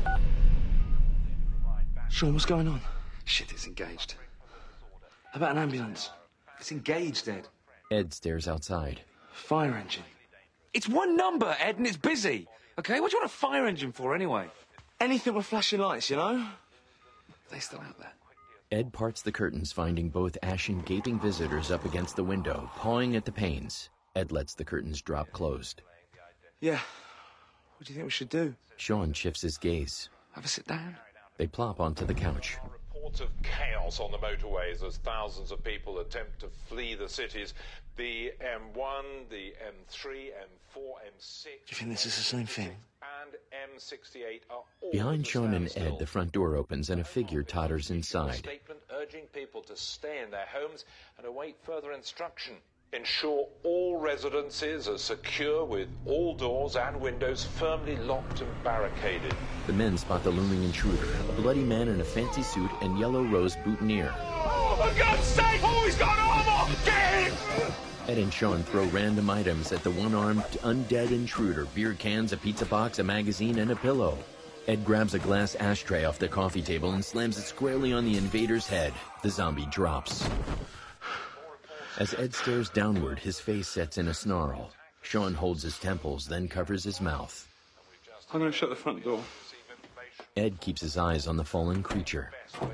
Speaker 4: Sean, what's going on? Shit, it's engaged. How about an ambulance?
Speaker 10: It's engaged, Ed.
Speaker 1: Ed stares outside.
Speaker 4: Fire engine.
Speaker 10: It's one number, Ed, and it's busy. Okay, what do you want a fire engine for, anyway?
Speaker 4: Anything with flashing lights, you know? They still out there.
Speaker 1: Ed parts the curtains, finding both ashen, gaping visitors up against the window, pawing at the panes. Ed lets the curtains drop closed.
Speaker 4: Yeah. What do you think we should do?
Speaker 1: Sean shifts his gaze.
Speaker 4: Have a sit down?
Speaker 1: They plop onto the couch.
Speaker 18: Reports of chaos on the motorways as thousands of people attempt to flee the cities. The M1, the M3, M4, M6...
Speaker 4: Do you think this is the same thing?
Speaker 18: ...and M68 are all...
Speaker 1: Behind Sean and Ed, the front door opens and a figure totters inside.
Speaker 18: ...statement urging people to stay in their homes and await further instruction. Ensure all residences are secure with all doors and windows firmly locked and barricaded.
Speaker 1: The men spot the looming intruder, a bloody man in a fancy suit and yellow rose boutonniere.
Speaker 9: Oh, for God's sake! Oh, he's got armor! Get him!
Speaker 1: Ed and Sean throw random items at the one-armed undead intruder. Beer cans, a pizza box, a magazine, and a pillow. Ed grabs a glass ashtray off the coffee table and slams it squarely on the invader's head. The zombie drops. As Ed stares downward, his face sets in a snarl. Sean holds his temples, then covers his mouth.
Speaker 10: I'm going to shut the front door.
Speaker 1: Ed keeps his eyes on the fallen creature.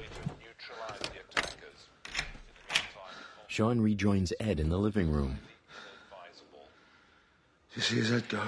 Speaker 1: Sean rejoins Ed in the living room.
Speaker 4: You see his head go?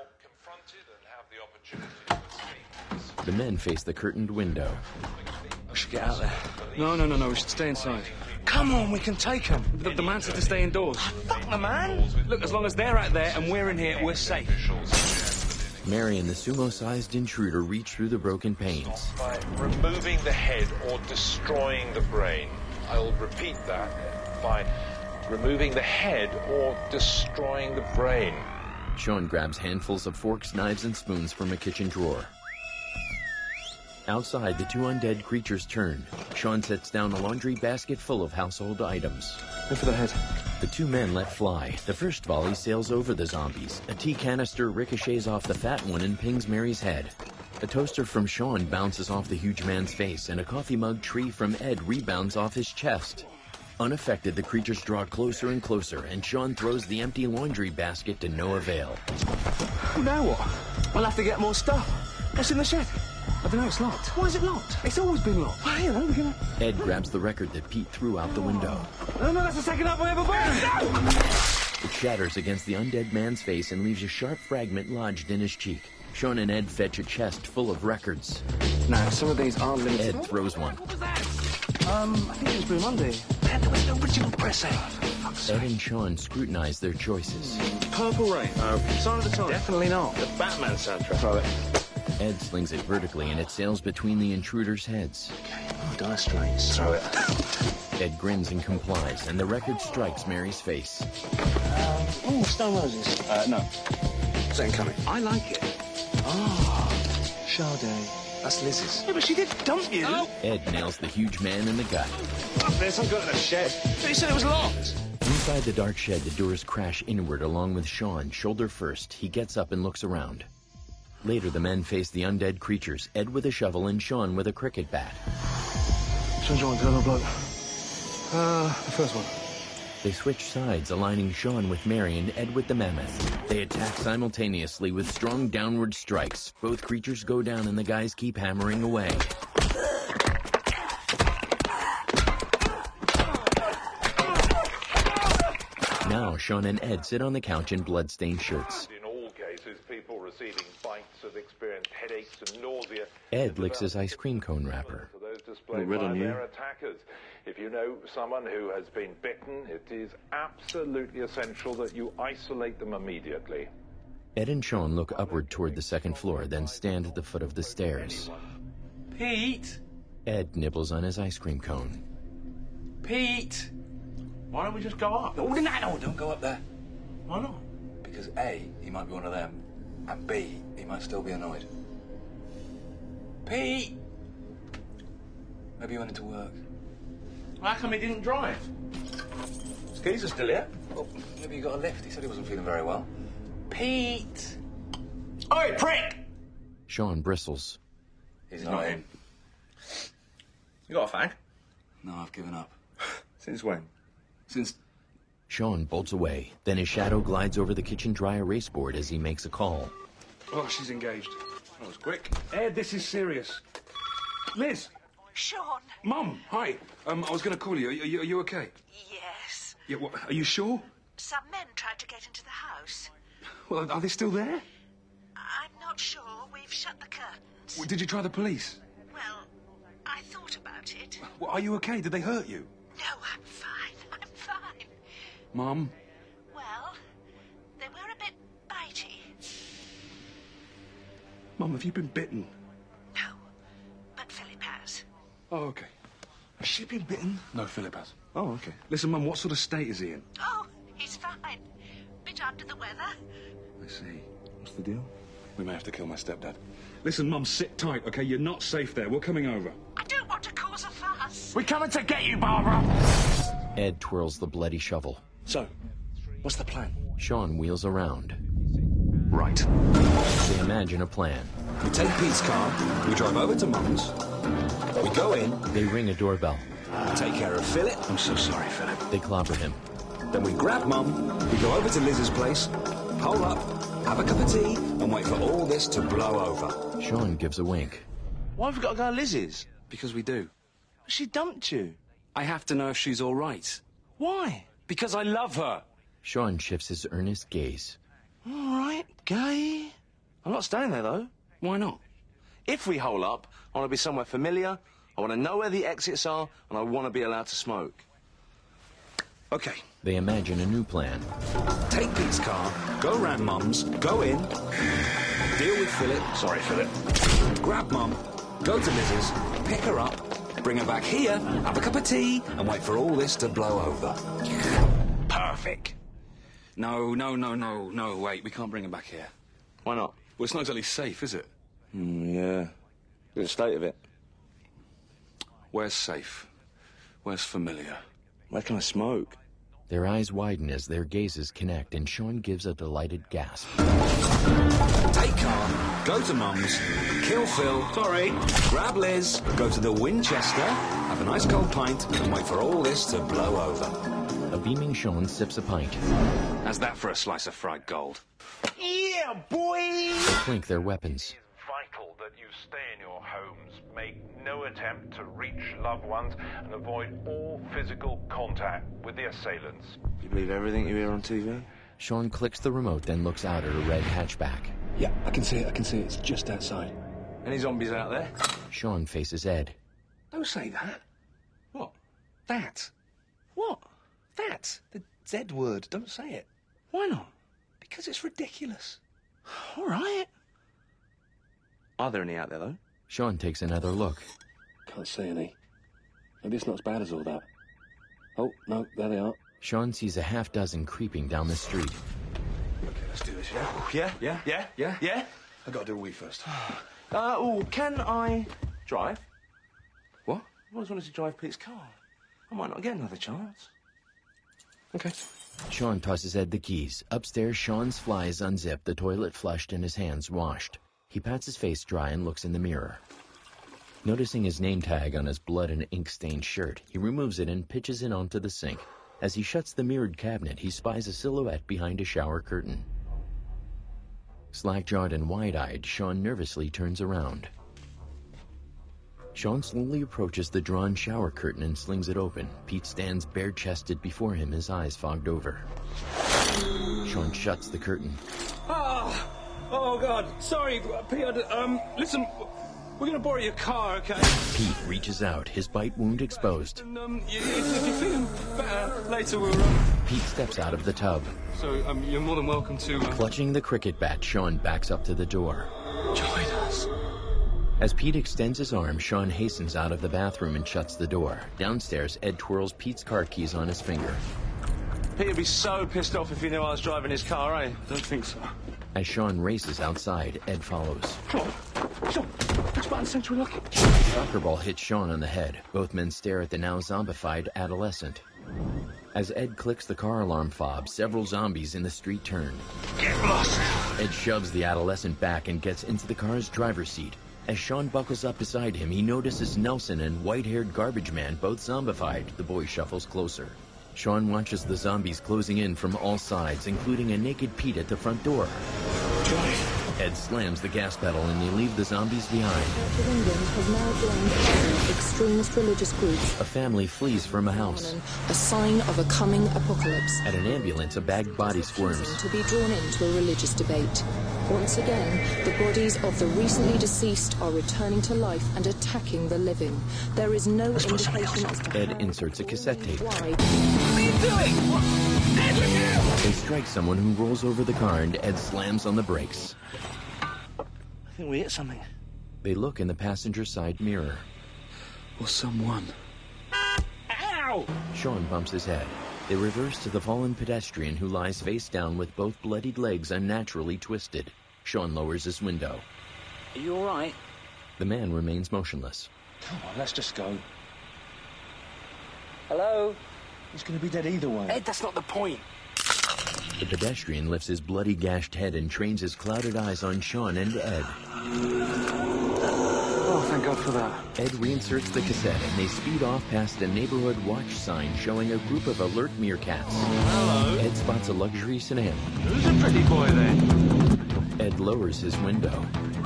Speaker 1: The men face the curtained window.
Speaker 4: We should get out there.
Speaker 10: No, we should stay inside.
Speaker 4: Come on, we can take him.
Speaker 10: The man said to stay indoors.
Speaker 4: Fuck the man!
Speaker 10: Look, as long as they're out there and we're in here, we're safe.
Speaker 1: Mary and the sumo-sized intruder reach through the broken panes.
Speaker 18: By removing the head or destroying the brain. I'll repeat that. By removing the head or destroying the brain.
Speaker 1: Sean grabs handfuls of forks, knives, and spoons from a kitchen drawer. Outside, the two undead creatures turn. Sean sets down a laundry basket full of household items.
Speaker 4: Go for the head.
Speaker 1: The two men let fly. The first volley sails over the zombies. A tea canister ricochets off the fat one and pings Mary's head. A toaster from Sean bounces off the huge man's face, and a coffee mug tree from Ed rebounds off his chest. Unaffected, the creatures draw closer and closer, and Sean throws the empty laundry basket to no avail.
Speaker 4: Well, now what? We'll have to get more stuff. What's in the shed?
Speaker 10: I don't know, it's locked.
Speaker 4: Why is it locked?
Speaker 10: It's always been locked.
Speaker 4: Well, you know, we're gonna...
Speaker 1: Ed grabs the record that Pete threw out the window.
Speaker 10: No, that's the second up I ever burned!
Speaker 1: It shatters against the undead man's face and leaves a sharp fragment lodged in his cheek. Sean and Ed fetch a chest full of records.
Speaker 4: Now, some of these are limited.
Speaker 1: Ed throws one.
Speaker 4: I think it was Blue Monday. There was no original pressing.
Speaker 1: Ed and Sean scrutinize their choices.
Speaker 10: Purple Rain. Sign of the Times.
Speaker 4: Definitely not.
Speaker 10: The Batman soundtrack. Throw it.
Speaker 1: Ed slings it vertically and it sails between the intruders' heads.
Speaker 4: Okay, Dire Straits. Throw it.
Speaker 1: Ed grins and complies, and the record strikes Mary's face.
Speaker 4: Stone Roses. No. Second Coming. I like it. Sade. That's Liz's. Yeah, but she did dump you. Oh.
Speaker 1: Ed nails the huge man in the gut.
Speaker 10: Up there, some guy in a shed.
Speaker 4: But you said it was locked.
Speaker 1: Inside the dark shed, the doors crash inward along with Sean, shoulder first. He gets up and looks around. Later, the men face the undead creatures, Ed with a shovel and Sean with a cricket bat.
Speaker 4: Which one's the other bloke? The first one.
Speaker 1: They switch sides, aligning Sean with Mary and Ed with the mammoth. They attack simultaneously with strong downward strikes. Both creatures go down and the guys keep hammering away. Now, Sean and Ed sit on the couch in blood-stained shirts.
Speaker 18: In all cases, people receiving bites have experienced headaches and nausea.
Speaker 1: Ed licks his ice cream cone wrapper.
Speaker 18: For those displayed by their attackers. If you know someone who has been bitten, it is absolutely essential that you isolate them immediately.
Speaker 1: Ed and Sean look upward toward the second floor, then stand at the foot of the stairs.
Speaker 12: Pete!
Speaker 1: Ed nibbles on his ice cream cone.
Speaker 12: Pete! Why don't we just go up?
Speaker 4: No, don't go up there.
Speaker 12: Why not?
Speaker 4: Because A, he might be one of them, and B, he might still be annoyed.
Speaker 12: Pete!
Speaker 4: Maybe he went into work.
Speaker 12: How come he didn't drive? Skis are still here.
Speaker 4: Well, maybe he got a lift. He said he wasn't feeling very well.
Speaker 12: Pete! Oi, prick!
Speaker 1: Sean bristles.
Speaker 4: He's not in.
Speaker 12: You got a fag?
Speaker 4: No, I've given up.
Speaker 12: Since when?
Speaker 4: Since...
Speaker 1: Sean bolts away. Then his shadow glides over the kitchen dry erase board as he makes a call.
Speaker 10: Oh, she's engaged. That was quick. Ed, this is serious. Liz!
Speaker 16: Sean.
Speaker 10: Mum, hi. I was going to call you. Are you okay?
Speaker 16: Yes.
Speaker 10: Yeah, what, are you sure?
Speaker 16: Some men tried to get into the house.
Speaker 10: Well, are they still there?
Speaker 16: I'm not sure. We've shut the curtains.
Speaker 10: Well, did you try the police?
Speaker 16: Well, I thought about it.
Speaker 10: Well, are you okay? Did they hurt you?
Speaker 16: No, I'm fine. I'm fine.
Speaker 10: Mum?
Speaker 16: Well, they were a bit bitey.
Speaker 10: Mum, have you been bitten?
Speaker 16: No, but Philip has.
Speaker 10: Oh, okay. Has she been bitten?
Speaker 4: No, Philip has.
Speaker 10: Oh, okay. Listen, Mum, what sort of state is he in?
Speaker 16: Oh, he's fine. Bit under the weather.
Speaker 10: I see. What's the deal? We may have to kill my stepdad. Listen, Mum, sit tight, okay? You're not safe there. We're coming over.
Speaker 16: I don't want to cause a fuss.
Speaker 12: We're coming to get you, Barbara!
Speaker 1: Ed twirls the bloody shovel.
Speaker 12: So, what's the plan?
Speaker 1: Sean wheels around.
Speaker 4: Right.
Speaker 1: They imagine a plan.
Speaker 4: We take Pete's car, we drive over to Mum's, we go in...
Speaker 1: They ring a doorbell.
Speaker 4: We take care of Philip. I'm so sorry, Philip.
Speaker 1: They clobber him.
Speaker 4: Then we grab Mum, we go over to Liz's place, hole up, have a cup of tea, and wait for all this to blow over.
Speaker 1: Sean gives a wink.
Speaker 12: Why have we got to go to Liz's?
Speaker 4: Because we do.
Speaker 12: She dumped you.
Speaker 4: I have to know if she's all right.
Speaker 12: Why?
Speaker 4: Because I love her.
Speaker 1: Sean shifts his earnest gaze.
Speaker 12: All right, gay. I'm not staying there, though.
Speaker 4: Why not?
Speaker 12: If we hole up, I want to be somewhere familiar, I want to know where the exits are, and I want to be allowed to smoke.
Speaker 4: Okay.
Speaker 1: They imagine a new plan.
Speaker 4: Take Pete's car, go round Mum's, go in, deal with Philip. Sorry, Philip. Grab Mum, go to Liz's, pick her up, bring her back here, have a cup of tea, and wait for all this to blow over.
Speaker 12: Perfect.
Speaker 10: No, wait. We can't bring her back here.
Speaker 12: Why not?
Speaker 10: Well, it's not exactly safe, is it?
Speaker 12: Yeah. Look at the state of it.
Speaker 10: Where's safe? Where's familiar?
Speaker 12: Where can I smoke?
Speaker 1: Their eyes widen as their gazes connect, and Sean gives a delighted gasp.
Speaker 4: Take car, go to Mum's, kill Phil.
Speaker 12: Sorry.
Speaker 4: Grab Liz, go to the Winchester, have a nice cold pint, and wait for all this to blow over.
Speaker 1: A beaming Sean sips a pint.
Speaker 10: How's that for a slice of fried gold?
Speaker 12: Yeah, boy!
Speaker 1: They clink their weapons.
Speaker 18: Vital that you stay in your homes, make no attempt to reach loved ones, and avoid all physical contact with the assailants.
Speaker 12: You believe everything you hear on TV?
Speaker 1: Sean clicks the remote, then looks out at a red hatchback.
Speaker 4: Yeah, I can see it. It's just outside.
Speaker 12: Any zombies out there?
Speaker 1: Sean faces Ed.
Speaker 10: Don't say that.
Speaker 12: What?
Speaker 10: That.
Speaker 12: What? That. The Z word. Don't say it.
Speaker 10: Why not?
Speaker 12: Because it's ridiculous. All right. Are there any out there, though?
Speaker 1: Sean takes another look.
Speaker 13: Can't see any. Maybe it's not as bad as all that. Oh, no, there they are.
Speaker 1: Sean sees a half dozen creeping down the street.
Speaker 10: Okay, let's do this, yeah?
Speaker 12: Yeah?
Speaker 10: I gotta do a wee first.
Speaker 12: Can I drive? What? I always wanted to drive Pete's car. I might not get another chance.
Speaker 10: Okay.
Speaker 1: Sean tosses Ed the keys. Upstairs, Sean's flies unzip, the toilet flushed and his hands washed. He pats his face dry and looks in the mirror. Noticing his name tag on his blood and ink-stained shirt, he removes it and pitches it onto the sink. As he shuts the mirrored cabinet, he spies a silhouette behind a shower curtain. Slack-jawed and wide-eyed, Sean nervously turns around. Sean slowly approaches the drawn shower curtain and slings it open. Pete stands bare-chested before him, his eyes fogged over. Sean shuts the curtain.
Speaker 10: Oh, God. Sorry, Pete. Listen, we're going to borrow your car, okay?
Speaker 1: Pete reaches out, his bite wound exposed.
Speaker 10: And, if you're feeling better, later we'll...
Speaker 1: Pete steps out of the tub.
Speaker 10: So, you're more than welcome to...
Speaker 1: Clutching the cricket bat, Sean backs up to the door.
Speaker 10: Join us.
Speaker 1: As Pete extends his arm, Sean hastens out of the bathroom and shuts the door. Downstairs, Ed twirls Pete's car keys on his finger.
Speaker 2: Pete'd be so pissed off if he knew I was driving his car, eh?
Speaker 10: I don't think so.
Speaker 1: As Sean races outside, Ed follows.
Speaker 10: Sean, which button century look?
Speaker 1: A soccer ball hits Sean on the head. Both men stare at the now zombified adolescent. As Ed clicks the car alarm fob, several zombies in the street turn.
Speaker 10: Get lost!
Speaker 1: Ed shoves the adolescent back and gets into the car's driver's seat. As Sean buckles up beside him, he notices Nelson and white-haired garbage man, both zombified. The boy shuffles closer. Sean watches the zombies closing in from all sides, including a naked Pete at the front door.
Speaker 10: Drive.
Speaker 1: Ed slams the gas pedal and they leave the zombies behind.
Speaker 19: Church of England has now joined extremist religious groups.
Speaker 1: A family flees from a house.
Speaker 19: A sign of a coming apocalypse.
Speaker 1: At an ambulance, a bagged body squirms.
Speaker 19: To be drawn into a religious debate. Once again, the bodies of the recently deceased are returning to life and attacking the living. There is no indication as to
Speaker 1: Ed inserts a cassette tape.
Speaker 19: why.
Speaker 10: What are you doing? Ed, look out!
Speaker 1: They strike someone who rolls over the car and Ed slams on the brakes.
Speaker 12: I think we hit something.
Speaker 1: They look in the passenger side mirror.
Speaker 10: Or someone. Ow!
Speaker 1: Sean bumps his head. They reverse to the fallen pedestrian who lies face down with both bloodied legs unnaturally twisted. Sean lowers his window.
Speaker 12: Are you all right?
Speaker 1: The man remains motionless.
Speaker 12: Come on, let's just go. Hello? He's going to be dead either way. Ed, that's not the point.
Speaker 1: The pedestrian lifts his bloody gashed head and trains his clouded eyes on Sean and Ed.
Speaker 10: Oh, thank God for that.
Speaker 1: Ed reinserts the cassette and they speed off past a neighborhood watch sign showing a group of alert meerkats.
Speaker 2: Hello.
Speaker 1: Ed spots a luxury sedan.
Speaker 2: Who's a pretty boy then?
Speaker 1: Ed lowers his window.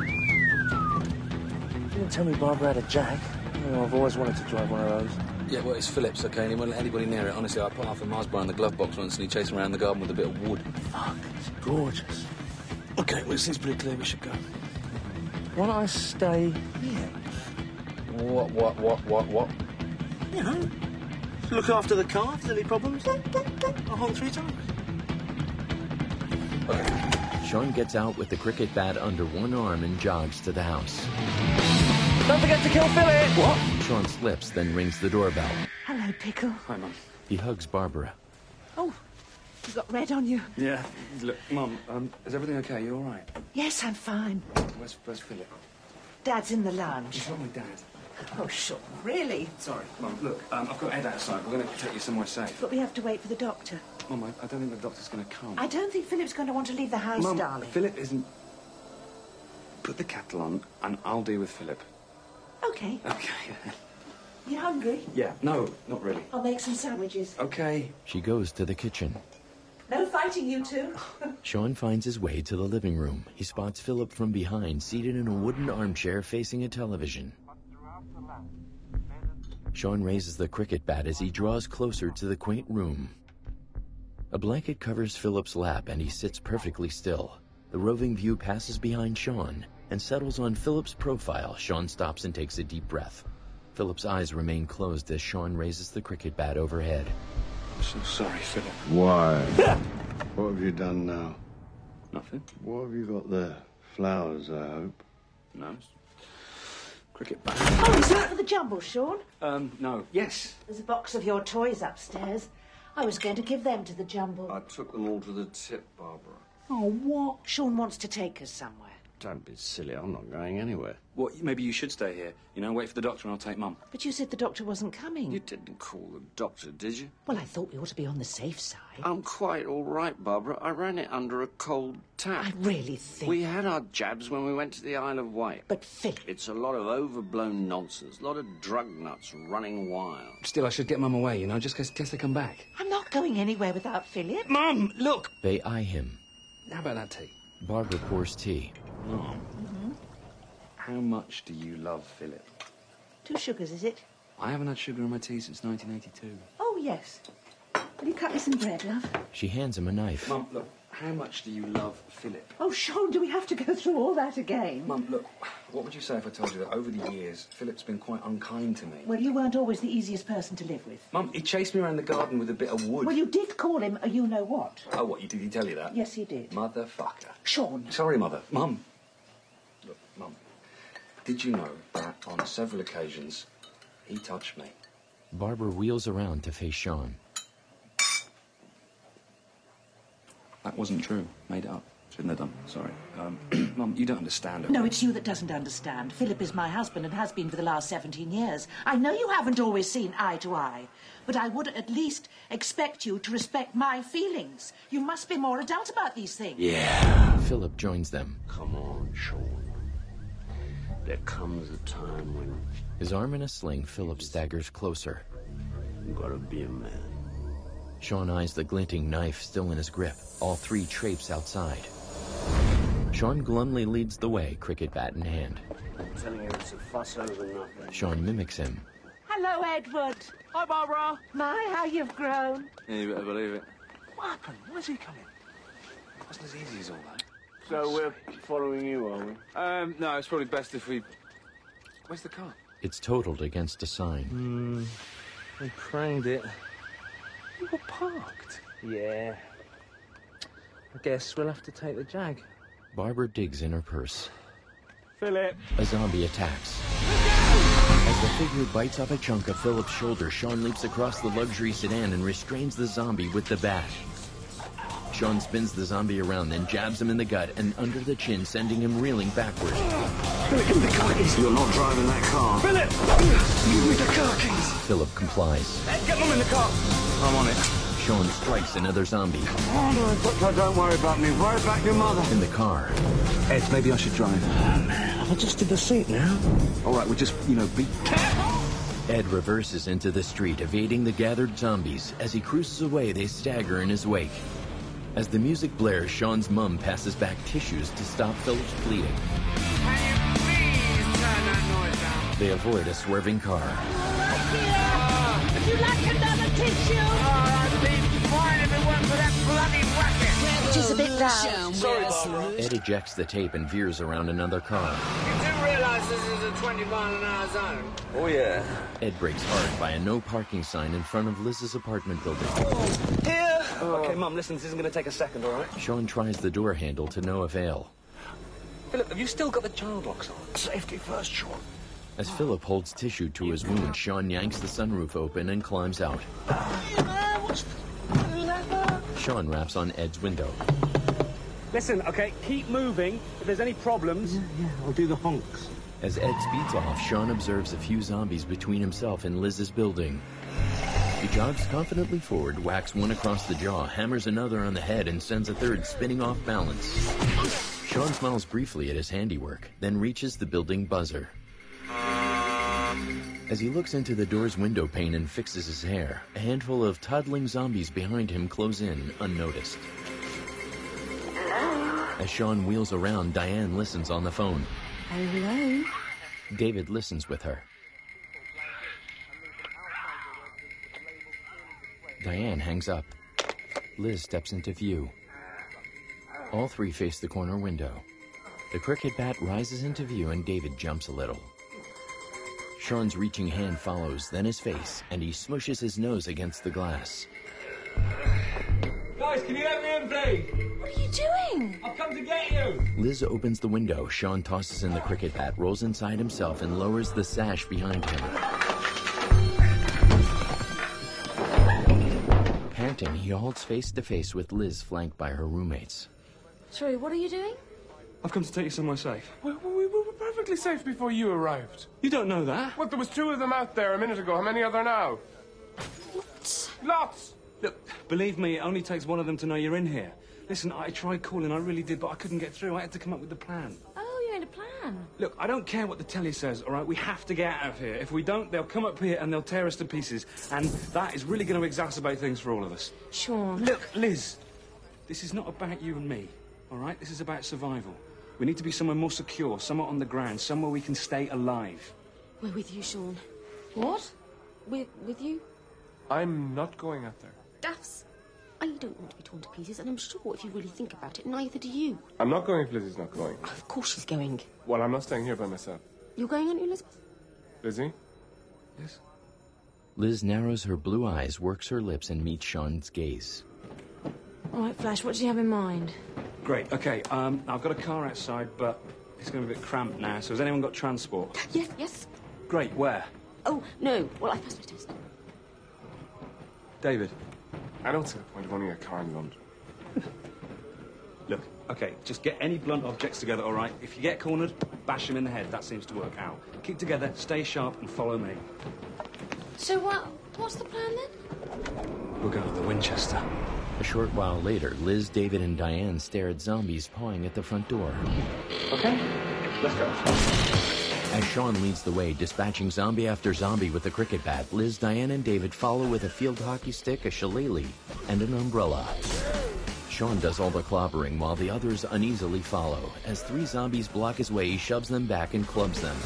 Speaker 12: You didn't tell me Barbara had a Jag. I've always wanted to drive one of those.
Speaker 4: Yeah, well, it's Phillips, okay, and he won't let anybody near it. Honestly, I put half a Mars bar in the glove box once and he chased me around the garden with a bit of wood.
Speaker 12: Fuck, it's gorgeous. Okay, well, it seems pretty clear we should go. Why don't I stay here?
Speaker 4: What?
Speaker 12: You know, look after the car if there's any problems. I'll honk 3 times.
Speaker 1: Okay. Sean gets out with the cricket bat under one arm and jogs to the house.
Speaker 12: Don't forget to kill Philip!
Speaker 1: What? Sean slips, then rings the doorbell.
Speaker 16: Hello, Pickle.
Speaker 10: Hi, Mum.
Speaker 1: He hugs Barbara.
Speaker 16: Oh, you got red on you.
Speaker 10: Yeah. Look, Mum, is everything okay? You all right?
Speaker 16: Yes, I'm fine.
Speaker 10: Where's Philip?
Speaker 16: Dad's in the lounge.
Speaker 10: He's not my dad.
Speaker 16: Oh, sure. Really?
Speaker 10: Sorry, Mum. Look, I've got Ed outside. We're going to take you somewhere safe.
Speaker 16: But we have to wait for the doctor.
Speaker 10: Mum, I don't think the doctor's going to come.
Speaker 16: I don't think Philip's going to want to leave the house,
Speaker 10: Mum,
Speaker 16: darling.
Speaker 10: Philip isn't... Put the kettle on, and I'll deal with Philip.
Speaker 16: Okay.
Speaker 10: Okay.
Speaker 16: You hungry?
Speaker 10: Yeah. No, not really.
Speaker 16: I'll make some sandwiches.
Speaker 10: Okay.
Speaker 1: She goes to the kitchen.
Speaker 16: No fighting, you two.
Speaker 1: Sean finds his way to the living room. He spots Philip from behind, seated in a wooden armchair facing a television. Sean raises the cricket bat as he draws closer to the quaint room. A blanket covers Philip's lap and he sits perfectly still. The roving view passes behind Sean and settles on Philip's profile. Sean stops and takes a deep breath. Philip's eyes remain closed as Sean raises the cricket bat overhead.
Speaker 10: I'm so sorry, Philip.
Speaker 20: Why? What have you done now?
Speaker 10: Nothing.
Speaker 20: What have you got there? Flowers, I hope.
Speaker 10: No. Cricket bat.
Speaker 16: Oh, is that for the jumble, Sean?
Speaker 10: No. Yes.
Speaker 16: There's a box of your toys upstairs. I was going to give them to the jumble.
Speaker 20: I took them all to the tip, Barbara.
Speaker 16: Oh, what? Sean wants to take us somewhere.
Speaker 20: Don't be silly. I'm not going anywhere.
Speaker 10: Well, maybe you should stay here. You know, wait for the doctor and I'll take Mum.
Speaker 16: But you said the doctor wasn't coming.
Speaker 20: You didn't call the doctor, did you?
Speaker 16: Well, I thought we ought to be on the safe side.
Speaker 20: I'm quite all right, Barbara. I ran it under a cold tap.
Speaker 16: I really think...
Speaker 20: We had our jabs when we went to the Isle of Wight.
Speaker 16: But Philip...
Speaker 20: It's a lot of overblown nonsense. A lot of drug nuts running wild.
Speaker 4: Still, I should get Mum away, you know, just in case they come back.
Speaker 16: I'm not going anywhere without Philip.
Speaker 10: Mum, look!
Speaker 1: They eye him.
Speaker 4: How about that tea?
Speaker 1: Barbara pours tea.
Speaker 10: Mum, how much do you love Philip?
Speaker 16: 2 sugars, is it?
Speaker 4: I haven't had sugar in my tea since 1982.
Speaker 16: Oh, yes. Will you cut me some bread, love?
Speaker 1: She hands him a knife.
Speaker 4: Mum, look, how much do you love Philip?
Speaker 16: Oh, Sean, do we have to go through all that again?
Speaker 4: Mum, look, what would you say if I told you that over the years, Philip's been quite unkind to me?
Speaker 16: Well, you weren't always the easiest person to live with.
Speaker 4: Mum, he chased me around the garden with a bit of wood.
Speaker 16: Well, you did call him a you-know-what.
Speaker 4: Oh, what, did he tell you that?
Speaker 16: Yes, he did.
Speaker 4: Motherfucker.
Speaker 16: Sean.
Speaker 4: Sorry, Mother. Mum. Look, Mum, did you know that on several occasions he touched me?
Speaker 1: Barbara wheels around to face Sean.
Speaker 4: That wasn't true. Made it up. Shouldn't have done. Sorry. Mum, you don't understand.
Speaker 16: No, it's you that doesn't understand. Philip is my husband and has been for the last 17 years. I know you haven't always seen eye to eye, but I would at least expect you to respect my feelings. You must be more adult about these things.
Speaker 1: Yeah. Philip joins them.
Speaker 20: Come on, Sean. There comes a time when...
Speaker 1: His arm in a sling, Philip staggers closer.
Speaker 20: You gotta be a man.
Speaker 1: Sean eyes the glinting knife still in his grip. All 3 traipse outside. Sean glumly leads the way, cricket bat in hand.
Speaker 20: I'm telling you, it's a fuss over nothing.
Speaker 1: Sean mimics him.
Speaker 16: Hello, Edward.
Speaker 12: Hi, Barbara.
Speaker 16: My, how you've grown.
Speaker 4: Yeah, you better believe it.
Speaker 12: What happened? Where's he coming?
Speaker 4: Wasn't as easy as all that.
Speaker 20: So we're following you, are we?
Speaker 10: No, it's probably best if we... Where's the car?
Speaker 1: It's totaled against a sign.
Speaker 12: They pranged it.
Speaker 10: You were parked.
Speaker 12: Yeah. I guess we'll have to take the Jag.
Speaker 1: Barbara digs in her purse.
Speaker 12: Philip.
Speaker 1: A zombie attacks. As the figure bites off a chunk of Philip's shoulder, Sean leaps across the luxury sedan and restrains the zombie with the bat. Sean spins the zombie around, then jabs him in the gut and under the chin, sending him reeling backward.
Speaker 20: Philip, give me the car keys. You're not driving that car.
Speaker 12: Philip!
Speaker 20: Give me the car keys.
Speaker 1: Philip complies.
Speaker 12: Hey, get them in the car.
Speaker 10: I'm on it.
Speaker 1: Sean strikes another zombie.
Speaker 20: Doctor, don't worry about me. Worry about your mother.
Speaker 1: In the car.
Speaker 10: Ed, maybe I should drive.
Speaker 20: Oh, man, I've adjusted the seat now.
Speaker 10: All right, we'll just, be careful.
Speaker 1: Ed reverses into the street, evading the gathered zombies. As he cruises away, they stagger in his wake. As the music blares, Sean's mum passes back tissues to stop Philip's bleeding.
Speaker 9: Can you please turn that noise down?
Speaker 1: They avoid a swerving car.
Speaker 9: Would you like another tissue? I'd be fine if it weren't for that bloody racket.
Speaker 6: She's a bit loud.
Speaker 10: Sorry, Barbara.
Speaker 1: Ed ejects the tape and veers around another car.
Speaker 9: You do realise this is a 20-mile-an-hour zone?
Speaker 10: Oh, yeah.
Speaker 1: Ed brakes hard by a no parking sign in front of Liz's apartment building.
Speaker 10: Here! Okay, Mum, listen, this isn't going to take a second, all right?
Speaker 1: Sean tries the door handle to no avail.
Speaker 10: Philip, have you still got the child locks on?
Speaker 20: Safety first, Sean.
Speaker 1: As Philip holds tissue to his wound, Sean yanks the sunroof open and climbs out. Sean raps on Ed's window.
Speaker 12: Listen, okay, keep moving. If there's any problems...
Speaker 20: Yeah, I'll do the honks.
Speaker 1: As Ed speeds off, Sean observes a few zombies between himself and Liz's building. He jogs confidently forward, whacks one across the jaw, hammers another on the head, and sends a third spinning off balance. Sean smiles briefly at his handiwork, then reaches the building buzzer. As he looks into the door's window pane and fixes his hair, a handful of toddling zombies behind him close in, unnoticed. As Sean wheels around, Diane listens on the phone.
Speaker 6: Hello?
Speaker 1: David listens with her. Diane hangs up. Liz steps into view. All 3 face the corner window. The cricket bat rises into view and David jumps a little. Sean's reaching hand follows, then his face, and he smushes his nose against the glass.
Speaker 12: Guys, can you let me in, please?
Speaker 15: What are you doing?
Speaker 12: I've come to get you.
Speaker 1: Liz opens the window. Sean tosses in the cricket bat, rolls inside himself, and lowers the sash behind him. Panting, he halts face to face with Liz, flanked by her roommates.
Speaker 15: Sorry, what are you doing?
Speaker 10: I've come to take you somewhere safe.
Speaker 5: We were perfectly safe before you arrived.
Speaker 10: You don't know that?
Speaker 5: Well, there was 2 of them out there a minute ago. How many are there now? Lots!
Speaker 10: Look, believe me, it only takes one of them to know you're in here. Listen, I tried calling, I really did, but I couldn't get through. I had to come up with the plan.
Speaker 15: Oh, you made a plan.
Speaker 10: Look, I don't care what the telly says, all right? We have to get out of here. If we don't, they'll come up here and they'll tear us to pieces. And that is really going to exacerbate things for all of us.
Speaker 15: Sean.
Speaker 10: Look, Liz, this is not about you and me, all right? This is about survival. We need to be somewhere more secure, somewhere on the ground, somewhere we can stay alive.
Speaker 6: We're with you, Sean.
Speaker 15: What?
Speaker 6: We're with you.
Speaker 5: I'm not going out there.
Speaker 6: Daffs, I don't want to be torn to pieces, and I'm sure if you really think about it, neither do you.
Speaker 5: I'm not going if Lizzie's not going.
Speaker 6: Of course she's going.
Speaker 5: Well, I'm not staying here by myself.
Speaker 6: You're going, aren't you, Elizabeth?
Speaker 5: Lizzie? Yes?
Speaker 1: Liz narrows her blue eyes, works her lips, and meets Sean's gaze.
Speaker 15: All right, Flash, what do you have in mind?
Speaker 10: Great, okay, I've got a car outside, but it's going to be a bit cramped now, so has anyone got transport?
Speaker 6: Yes.
Speaker 10: Great, where?
Speaker 6: Oh, no. Well, I passed my test.
Speaker 10: David?
Speaker 5: I don't see the point of owning a car in London.
Speaker 10: Look, okay, just get any blunt objects together, all right? If you get cornered, bash them in the head. That seems to work out. Keep together, stay sharp, and follow me.
Speaker 15: So what's the plan then?
Speaker 10: We'll go to the Winchester.
Speaker 1: A short while later, Liz, David, and Diane stare at zombies pawing at the front door.
Speaker 10: Okay, let's go.
Speaker 1: As Sean leads the way, dispatching zombie after zombie with a cricket bat, Liz, Diane, and David follow with a field hockey stick, a shillelagh, and an umbrella. Sean does all the clobbering while the others uneasily follow. As 3 zombies block his way, he shoves them back and clubs them.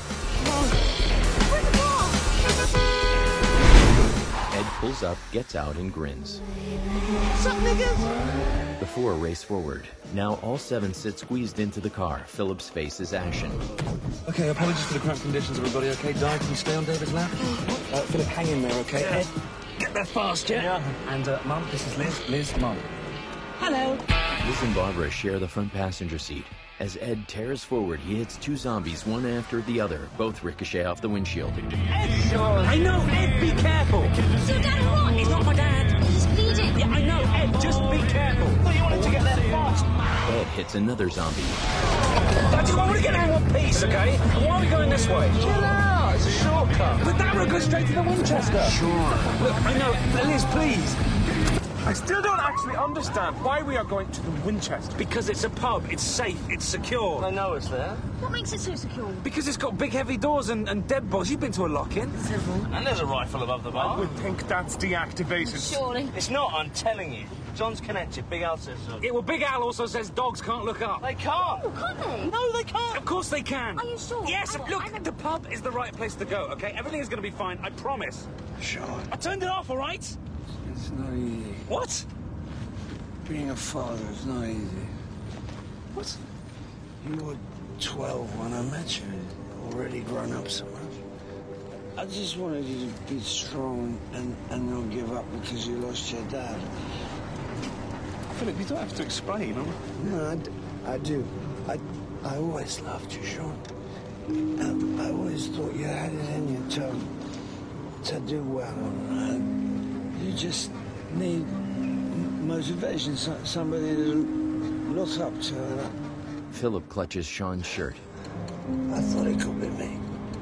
Speaker 1: Ed pulls up, gets out, and grins.
Speaker 9: What's up, niggas?
Speaker 1: The 4 race forward. Now all 7 sit squeezed into the car. Philip's face is ashen.
Speaker 4: Okay, apologies for the cramped conditions, everybody, okay? Di, can you stay on David's lap? Philip, hang in there, okay? Ed, get there fast, yeah? And, Mum, this is Liz. Liz, Mum.
Speaker 6: Hello.
Speaker 1: Liz and Barbara share the front passenger seat. As Ed tears forward, he hits 2 zombies, one after the other. Both ricochet off the windshield.
Speaker 12: Ed! I know, Ed, be careful!
Speaker 6: Is your dad all right?
Speaker 12: He's not my dad!
Speaker 6: He's bleeding!
Speaker 12: Yeah, I know, Ed, just be careful! Thought you wanted to get there fast!
Speaker 1: Ed hits another zombie.
Speaker 12: I just want to get out in one piece, okay? And why are we going this way? Chill out, it's a shortcut. But that road goes straight to the Winchester.
Speaker 5: Sure.
Speaker 12: Look, I know, Liz, please.
Speaker 21: I still don't actually understand why we are going to the Winchester.
Speaker 12: Because it's a pub, it's safe, it's secure.
Speaker 21: I know it's there.
Speaker 15: What makes it so secure?
Speaker 12: Because it's got big heavy doors and dead bodies. You've been to a lock-in.
Speaker 15: Several.
Speaker 21: And there's a rifle above the bar. I would think that's deactivated.
Speaker 15: Surely.
Speaker 21: It's not, I'm telling you. John's connected. Big Al says so.
Speaker 12: Yeah, well, Big Al also says dogs can't look up.
Speaker 21: They can't.
Speaker 15: Oh, can't they?
Speaker 12: No, they can't. Of course they can.
Speaker 15: Are you sure?
Speaker 12: Yes, look, the pub is the right place to go, okay? Everything is going to be fine, I promise.
Speaker 21: Sure.
Speaker 12: I turned it off, all right?
Speaker 21: It's not easy.
Speaker 12: What?
Speaker 21: Being a father is not easy.
Speaker 12: What?
Speaker 21: You were 12 when I met you. Already grown up so much. I just wanted you to be strong and not give up because you lost your dad.
Speaker 10: Philip, you don't have to explain.
Speaker 21: No, I do. I always loved you, Sean. I always thought you had it in you to do well. You just need motivation, somebody to look up to.
Speaker 1: Philip clutches Sean's shirt.
Speaker 21: I thought it could be me.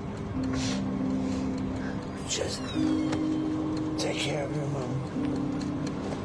Speaker 21: Just take care of your mum.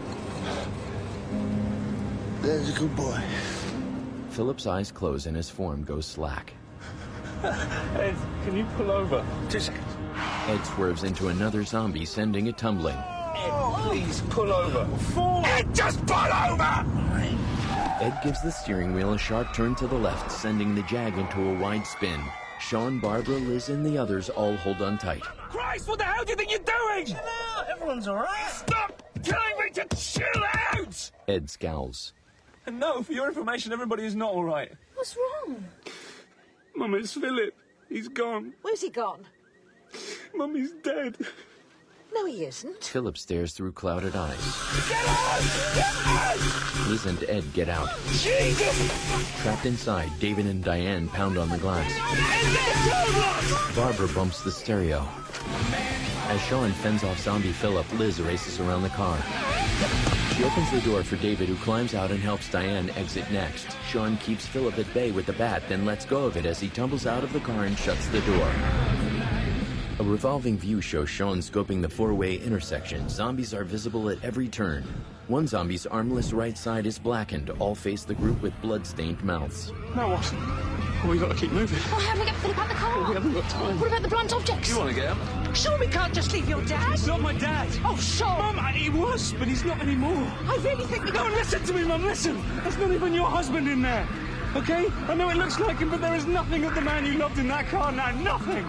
Speaker 21: There's a good boy.
Speaker 1: Philip's eyes close and his form goes slack.
Speaker 21: Ed, can you pull over?
Speaker 12: 2 seconds.
Speaker 1: Ed swerves into another zombie, sending it tumbling.
Speaker 21: Ed, please pull over.
Speaker 12: Ed, just pull over!
Speaker 1: Ed gives the steering wheel a sharp turn to the left, sending the Jag into a wide spin. Sean, Barbara, Liz, and the others all hold on tight.
Speaker 12: Christ, what the hell do you think you're doing?
Speaker 21: Chill out, everyone's all right.
Speaker 12: Stop telling me to chill out!
Speaker 1: Ed scowls.
Speaker 12: And no, for your information, everybody is not all right.
Speaker 15: What's wrong?
Speaker 21: Mum, it's Philip. He's gone.
Speaker 16: Where's he gone?
Speaker 21: Mummy's dead.
Speaker 16: No, he isn't.
Speaker 1: Philip stares through clouded eyes.
Speaker 12: Get out! Get out!
Speaker 1: Liz and Ed get out.
Speaker 12: Jesus!
Speaker 1: Trapped inside, David and Diane pound on the glass. Barbara bumps the stereo. As Sean fends off zombie Philip, Liz races around the car. She opens the door for David, who climbs out and helps Diane exit next. Sean keeps Philip at bay with the bat, then lets go of it as he tumbles out of the car and shuts the door. A revolving view shows Sean scoping the 4-way intersection. Zombies are visible at every turn. One zombie's armless right side is blackened. All face the group with blood-stained mouths.
Speaker 10: Now what? Oh, we gotta keep moving.
Speaker 15: Oh, how do we get Philip out the car?
Speaker 10: We haven't got time.
Speaker 15: What about the blunt objects?
Speaker 10: You want to get him?
Speaker 16: Sure, we can't just leave your dad.
Speaker 12: He's not my dad.
Speaker 16: Oh, Sean.
Speaker 12: Mum, he was, but he's not anymore.
Speaker 16: I really think we
Speaker 12: No, listen to me, Mum, listen. There's not even your husband in there. Okay? I know it looks like him, but there is nothing of the man you loved in that car now. Nothing.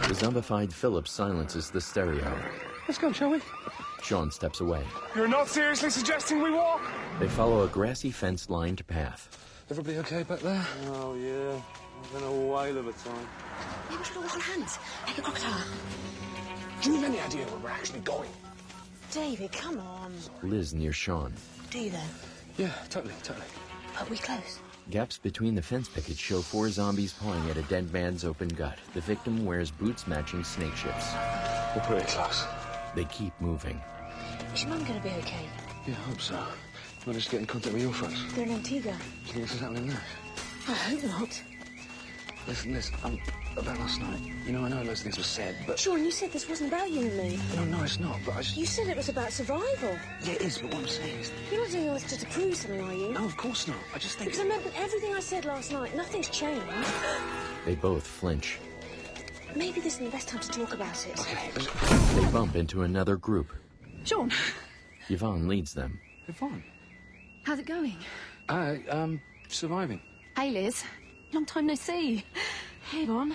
Speaker 1: The zombified Philip silences the stereo.
Speaker 13: Let's go, shall we?
Speaker 1: Sean steps away.
Speaker 5: You're not seriously suggesting we walk?
Speaker 1: They follow a grassy fence-lined path.
Speaker 13: Everybody okay back there?
Speaker 2: Oh, yeah. I've been a whale of a time.
Speaker 6: Yeah, we should all hold hands, like a crocodile.
Speaker 13: Do you have any idea where we're actually going?
Speaker 6: David, come on.
Speaker 1: Liz near Sean.
Speaker 6: Do you, though?
Speaker 13: Yeah, totally.
Speaker 6: Are we close?
Speaker 1: Gaps between the fence pickets show 4 zombies pawing at a dead man's open gut. The victim wears boots matching snake ships.
Speaker 13: We're pretty close.
Speaker 1: They keep moving.
Speaker 6: Is your mum going to be okay?
Speaker 13: Yeah, I hope so. Managed to get in contact with your folks.
Speaker 6: They're in Antigua.
Speaker 13: Do you think this is happening now?
Speaker 6: I hope not.
Speaker 13: Listen, Liz, about last night. You know, I know loads of things were said, but...
Speaker 6: Sean, you said this wasn't about you and me.
Speaker 13: No, it's not, but I just...
Speaker 6: You said it was about survival.
Speaker 13: Yeah, it is, but what I'm saying is...
Speaker 6: You're not doing this just to prove something, are you?
Speaker 13: No, of course not. I just think...
Speaker 6: Because I remember everything I said last night. Nothing's changed.
Speaker 1: They both flinch.
Speaker 6: Maybe this isn't the best time to talk about it.
Speaker 13: Okay.
Speaker 1: They bump into another group.
Speaker 7: Sean.
Speaker 1: Yvonne leads them.
Speaker 13: Yvonne?
Speaker 7: How's it going?
Speaker 13: Surviving.
Speaker 7: Hey, Liz. Long time no see.
Speaker 6: Hey, Yvonne.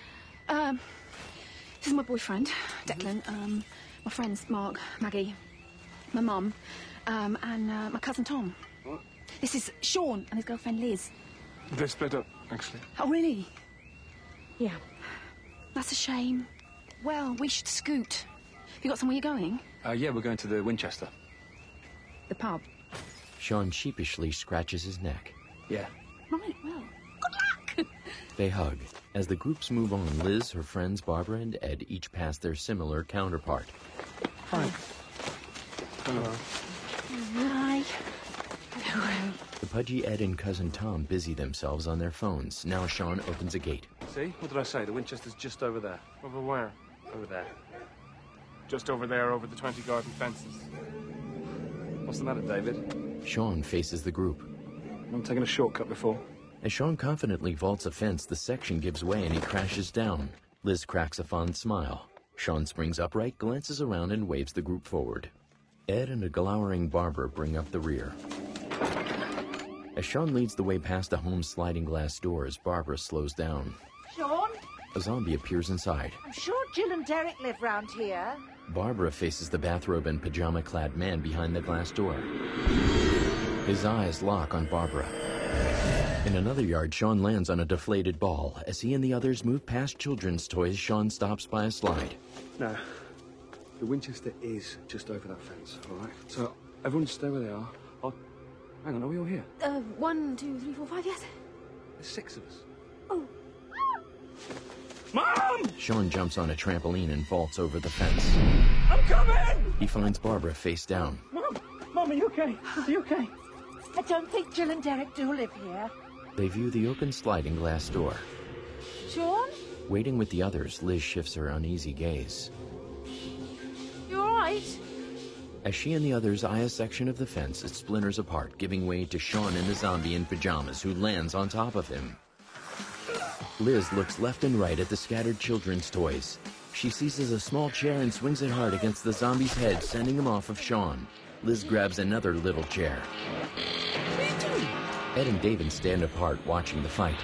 Speaker 7: This is my boyfriend, Declan. My friends, Mark, Maggie, my mum, and my cousin Tom.
Speaker 5: What?
Speaker 7: This is Sean and his girlfriend Liz.
Speaker 5: They split up, actually.
Speaker 7: Oh, really?
Speaker 6: Yeah.
Speaker 7: That's a shame. Well, we should scoot. Have you got somewhere you're going?
Speaker 10: Yeah, we're going to the Winchester.
Speaker 7: The pub.
Speaker 1: Sean sheepishly scratches his neck.
Speaker 10: Yeah.
Speaker 7: Right, well, good luck!
Speaker 1: They hug. As the groups move on, Liz, her friends Barbara and Ed each pass their similar counterpart.
Speaker 5: Hi. Hello.
Speaker 7: Hi.
Speaker 1: The pudgy Ed and cousin Tom busy themselves on their phones. Now Sean opens a gate.
Speaker 10: See? What did I say? The Winchester's just over there.
Speaker 5: Over where?
Speaker 10: Over there.
Speaker 5: Just over there, over the 20 garden fences.
Speaker 10: What's the matter, David?
Speaker 1: Sean faces the group.
Speaker 10: I'm taking a shortcut before.
Speaker 1: As Sean confidently vaults a fence, the section gives way and he crashes down. Liz cracks a fond smile. Sean springs upright, glances around, and waves the group forward. Ed and a glowering Barbara bring up the rear. As Sean leads the way past the home's sliding glass doors, Barbara slows down.
Speaker 16: Sean?
Speaker 1: A zombie appears inside.
Speaker 16: I'm sure Jill and Derek live round here.
Speaker 1: Barbara faces the bathrobe and pajama-clad man behind the glass door. His eyes lock on Barbara. In another yard, Sean lands on a deflated ball. As he and the others move past children's toys, Sean stops by a slide.
Speaker 10: No. The Winchester is just over that fence, all right? So everyone stay where they are. Hang on, are we all here?
Speaker 7: 1, 2, 3, 4, 5, yes.
Speaker 10: There's 6 of us.
Speaker 7: Oh.
Speaker 10: Mom!
Speaker 1: Sean jumps on a trampoline and vaults over the fence.
Speaker 9: I'm coming!
Speaker 1: He finds Barbara face down.
Speaker 16: Mom, are you okay? Are you okay? I don't think Jill and Derek do live here.
Speaker 1: They view the open sliding glass door.
Speaker 16: Sean?
Speaker 1: Waiting with the others, Liz shifts her uneasy gaze.
Speaker 16: You all right?
Speaker 1: As she and the others eye a section of the fence, it splinters apart, giving way to Sean and the zombie in pajamas, who lands on top of him. Liz looks left and right at the scattered children's toys. She seizes a small chair and swings it hard against the zombie's head, sending him off of Sean. Liz grabs another little chair.
Speaker 9: What are you doing?
Speaker 1: Ed and David stand apart, watching the fight.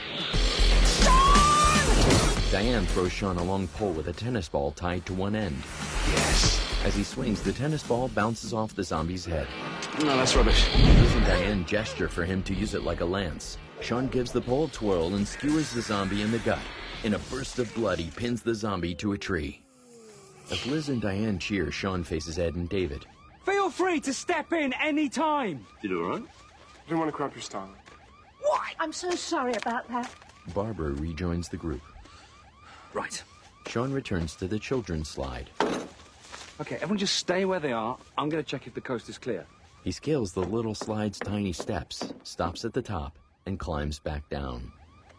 Speaker 1: Diane throws Sean a long pole with a tennis ball tied to one end.
Speaker 10: Yes!
Speaker 1: As he swings, the tennis ball bounces off the zombie's head.
Speaker 10: No, that's rubbish.
Speaker 1: Liz and Diane gesture for him to use it like a lance. Sean gives the pole a twirl and skewers the zombie in the gut. In a burst of blood, he pins the zombie to a tree. As Liz and Diane cheer, Sean faces Ed and David.
Speaker 9: Feel free to step in any time.
Speaker 10: Did all right?
Speaker 5: I didn't want to crap your style.
Speaker 16: What? I'm so sorry about that.
Speaker 1: Barbara rejoins the group.
Speaker 10: Right.
Speaker 1: Sean returns to the children's slide.
Speaker 10: Okay, everyone just stay where they are. I'm going to check if the coast is clear.
Speaker 1: He scales the little slide's tiny steps, stops at the top, and climbs back down.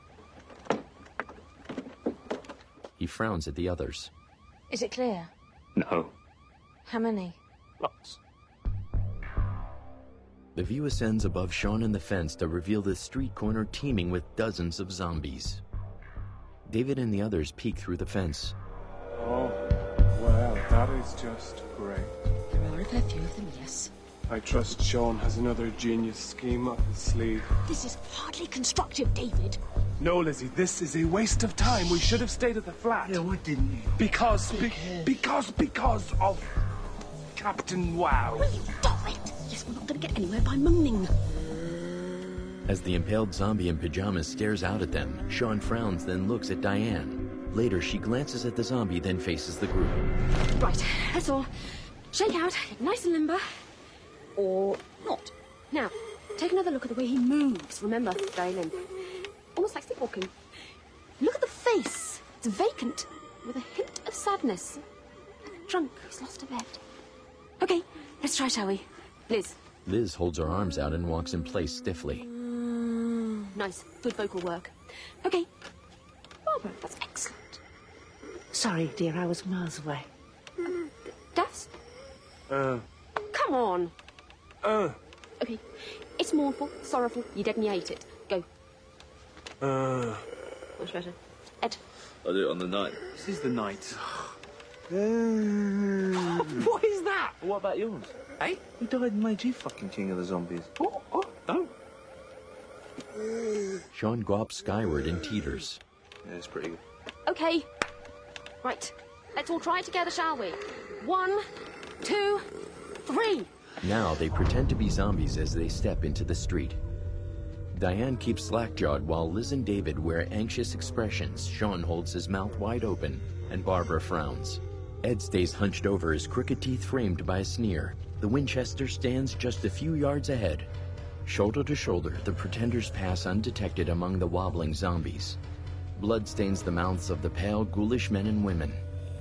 Speaker 1: He frowns at the others.
Speaker 3: Is it clear?
Speaker 10: No.
Speaker 3: How many?
Speaker 10: Lots.
Speaker 1: The view ascends above Sean and the fence to reveal the street corner teeming with dozens of zombies. David and the others peek through the fence.
Speaker 5: Oh, well, that is just great.
Speaker 6: There are a fair few of them, yes.
Speaker 5: I trust Sean has another genius scheme up his sleeve.
Speaker 15: This is hardly constructive, David.
Speaker 5: No, Lizzie, this is a waste of time. We should have stayed at the flat.
Speaker 21: Yeah, why didn't you?
Speaker 5: Because of Captain Wow.
Speaker 15: Will you stop it? Yes, we're not going to get anywhere by mooning.
Speaker 1: As the impaled zombie in pajamas stares out at them, Sean frowns, then looks at Diane. Later, she glances at the zombie, then faces the group.
Speaker 6: Right, that's all. Shake out, get nice and limber. Or not. Now, take another look at the way he moves. Remember, very limp. Almost like sleepwalking. Look at the face. It's vacant, with a hint of sadness. Like a drunk who's lost a bet. Okay, let's try, shall we? Liz.
Speaker 1: Liz holds her arms out and walks in place stiffly.
Speaker 6: Nice, good vocal work. Okay. Barbara, that's excellent.
Speaker 16: Sorry, dear, I was miles away.
Speaker 6: Das? Come on. Okay, it's mournful, sorrowful, you dead and you hate it. Go. Much better. Ed.
Speaker 2: I'll do it on the night.
Speaker 8: This is the night.
Speaker 12: What is that? What about yours?
Speaker 8: Hey?
Speaker 12: Who died and made you fucking king of the zombies?
Speaker 8: Oh, no.
Speaker 1: Sean gawps skyward and teeters.
Speaker 12: Yeah, it's pretty good.
Speaker 6: Okay. Right, let's all try it together, shall we? 1, 2, 3.
Speaker 1: Now they pretend to be zombies as they step into the street. Diane keeps slack-jawed while Liz and David wear anxious expressions. Sean holds his mouth wide open, and Barbara frowns. Ed stays hunched over, his crooked teeth framed by a sneer. The Winchester stands just a few yards ahead. Shoulder to shoulder, the pretenders pass undetected among the wobbling zombies. Blood stains the mouths of the pale, ghoulish men and women.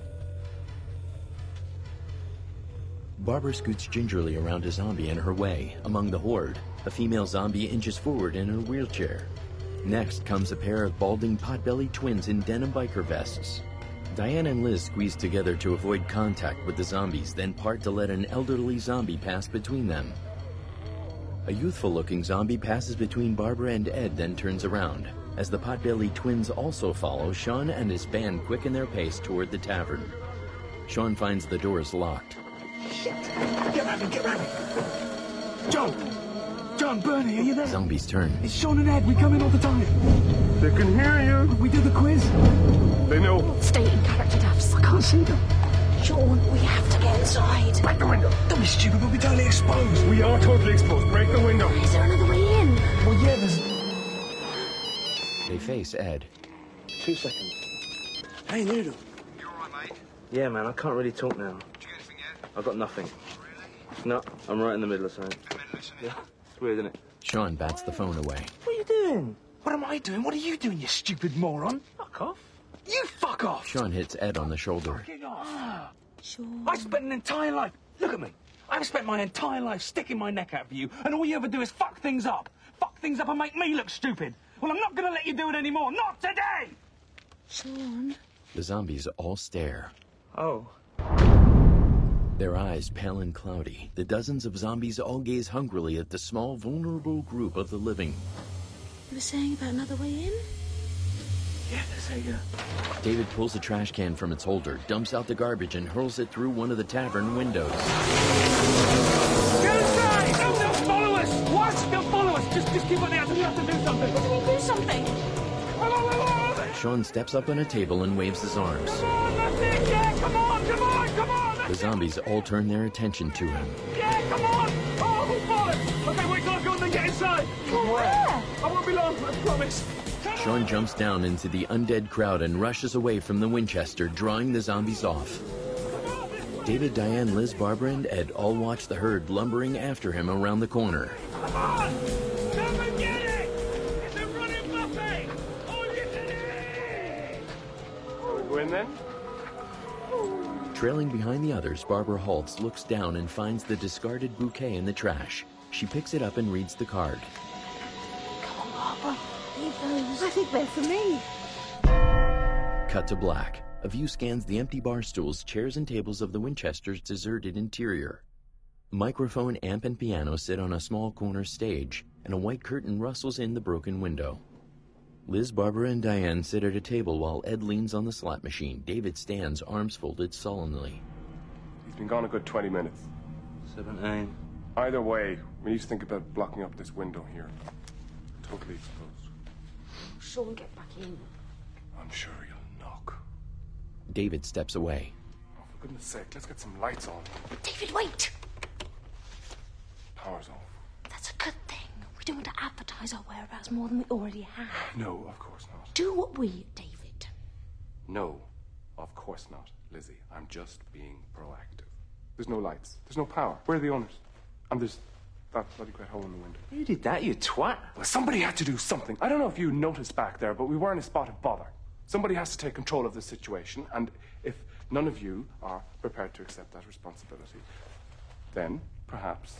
Speaker 1: Barbara scoots gingerly around a zombie in her way. Among the horde, a female zombie inches forward in her wheelchair. Next comes a pair of balding pot-bellied twins in denim biker vests. Diane and Liz squeeze together to avoid contact with the zombies, then part to let an elderly zombie pass between them. A youthful-looking zombie passes between Barbara and Ed, then turns around. As the pot-bellied twins also follow, Sean and his band quicken their pace toward the tavern. Sean finds the doors locked.
Speaker 21: Shit! Get around me, get around me! John, Bernie, are you there?
Speaker 1: Zombies turn.
Speaker 21: It's Sean and Ed, we come in all the time.
Speaker 5: They can hear you.
Speaker 21: We do the quiz.
Speaker 5: They know.
Speaker 6: Stay in character, Daphs. I can't see them.
Speaker 21: Sean, we have to get inside. Break the window. Don't be stupid, we'll be totally exposed.
Speaker 5: We are totally exposed. Break the window.
Speaker 6: Is there another way in?
Speaker 21: Well, yeah, there's...
Speaker 1: They face Ed.
Speaker 12: 2 seconds.
Speaker 21: Hey, Noodle.
Speaker 12: You alright, mate? Yeah, man, I can't really talk now. Did you get anything yet? I've got nothing. Really? No, I'm right in the middle of something. Yeah, it's weird, isn't it?
Speaker 1: Sean bats the phone away.
Speaker 21: What are you doing? What am I doing? What are you doing, you stupid moron?
Speaker 12: Fuck off.
Speaker 21: You fuck off!
Speaker 1: Sean hits Ed on the shoulder.
Speaker 21: Fucking off. I've spent an entire life... Look at me. I've spent my entire life sticking my neck out for you, and all you ever do is fuck things up. Fuck things up and make me look stupid. Well, I'm not going to let you do it anymore. Not today!
Speaker 6: Sean?
Speaker 1: The zombies all stare.
Speaker 12: Oh.
Speaker 1: Their eyes pale and cloudy. The dozens of zombies all gaze hungrily at the small, vulnerable group of the living.
Speaker 3: You were saying about another way in?
Speaker 21: Yeah, there's a...
Speaker 1: David pulls a trash can from its holder, dumps out the garbage, and hurls it through one of the tavern windows.
Speaker 21: Get inside! No, they'll follow us! What? They'll follow us! Just keep on the outside. We have to do something.
Speaker 3: What do we do something?
Speaker 1: Sean steps up on a table and waves his arms.
Speaker 21: Come on, that's it! Yeah, come on!
Speaker 1: The zombies all turn their attention to him.
Speaker 21: Yeah, come on! Oh, who followed? Okay, wait till I've gone and get inside.
Speaker 3: Where?
Speaker 21: I won't be long, I promise.
Speaker 1: Sean jumps down into the undead crowd and rushes away from the Winchester, drawing the zombies off. David, Diane, Liz, Barbara, and Ed all watch the herd lumbering after him around the corner.
Speaker 21: Come on! Come and get it! It's a running buffet! All you can eat!
Speaker 5: Go in then.
Speaker 1: Trailing behind the others, Barbara halts, looks down, and finds the discarded bouquet in the trash. She picks it up and reads the card.
Speaker 3: Come on, Barbara. Leave those.
Speaker 16: I think they're for me.
Speaker 1: Cut to black. A view scans the empty bar stools, chairs, and tables of the Winchester's deserted interior. Microphone, amp, and piano sit on a small corner stage, and a white curtain rustles in the broken window. Liz, Barbara, and Diane sit at a table while Ed leans on the slot machine. David stands, arms folded sullenly.
Speaker 5: He's been gone a good 20 minutes.
Speaker 12: 17.
Speaker 5: Either way, we need to think about blocking up this window here. Totally exposed.
Speaker 15: Sean, get back in.
Speaker 5: I'm sure you'll knock.
Speaker 1: David steps away.
Speaker 5: Oh, for goodness sake, let's get some lights on.
Speaker 15: David, wait!
Speaker 5: Power's off.
Speaker 15: That's a good thing. We don't want to advertise our whereabouts more than we already have.
Speaker 5: No, of course not.
Speaker 15: Do what we, David.
Speaker 5: No, of course not, Lizzie. I'm just being proactive. There's no lights. There's no power. Where are the owners? And there's that bloody great hole in the window.
Speaker 2: Who did that, you twat?
Speaker 5: Well, somebody had to do something. I don't know if you noticed back there, but we were in a spot of bother. Somebody has to take control of this situation, and if none of you are prepared to accept that responsibility, then perhaps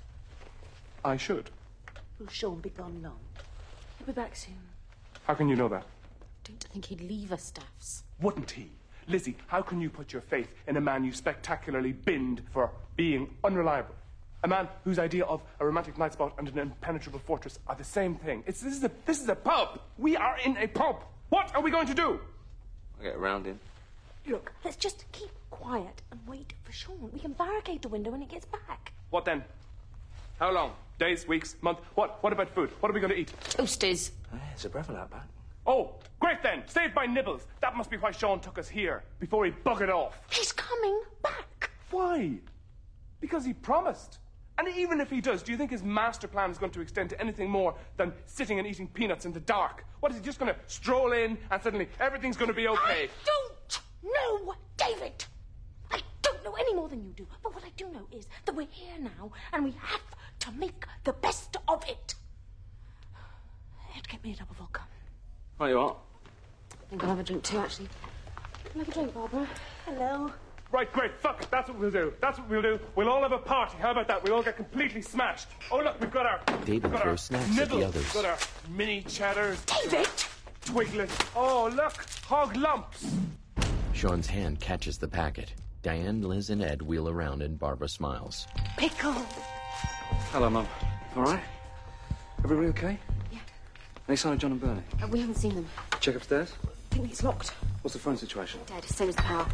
Speaker 5: I should.
Speaker 15: Will Sean be gone long? He'll be back soon.
Speaker 5: How can you know that?
Speaker 15: Don't think he'd leave us, Staffs.
Speaker 5: Wouldn't he? Lizzie, how can you put your faith in a man you spectacularly binned for being unreliable? A man whose idea of a romantic night spot and an impenetrable fortress are the same thing. This is a pub. We are in a pub. What are we going to do?
Speaker 2: I'll get around him.
Speaker 15: Look, let's just keep quiet and wait for Sean. We can barricade the window when he gets back.
Speaker 5: What then? How long? Days, weeks, month? What about food? What are we going to eat?
Speaker 15: Toasties.
Speaker 2: It's a breville out back.
Speaker 5: Oh, great then. Saved by nibbles. That must be why Sean took us here, before he buggered off.
Speaker 15: He's coming back.
Speaker 5: Why? Because he promised. And even if he does, do you think his master plan is going to extend to anything more than sitting and eating peanuts in the dark? What, is he just going to stroll in and suddenly everything's going to be okay?
Speaker 15: I don't know, David. I don't know any more than you do. But what I do know is that we're here now and we have to make the best of it. Ed, get me a double vodka.
Speaker 2: Right, you are.
Speaker 15: I think I'll have a drink too, actually. Have a drink, Barbara. Hello.
Speaker 5: Right, great. Fuck it. That's what we'll do. That's what we'll do. We'll all have a party. How about that? We'll all get completely smashed. Oh, look, we've got our...
Speaker 1: David throws snacks at the others.
Speaker 5: We've got our mini cheddars.
Speaker 15: David!
Speaker 5: Twiglets. Oh, look. Hog lumps.
Speaker 1: Sean's hand catches the packet. Diane, Liz, and Ed wheel around and Barbara smiles.
Speaker 15: Pickle.
Speaker 10: Hello, Mum. All right? Everybody okay?
Speaker 15: Yeah.
Speaker 10: Any sign of John and Bernie?
Speaker 15: We haven't seen them.
Speaker 10: Check upstairs?
Speaker 15: I think it's locked.
Speaker 10: What's the phone situation?
Speaker 15: Dead, same as the power.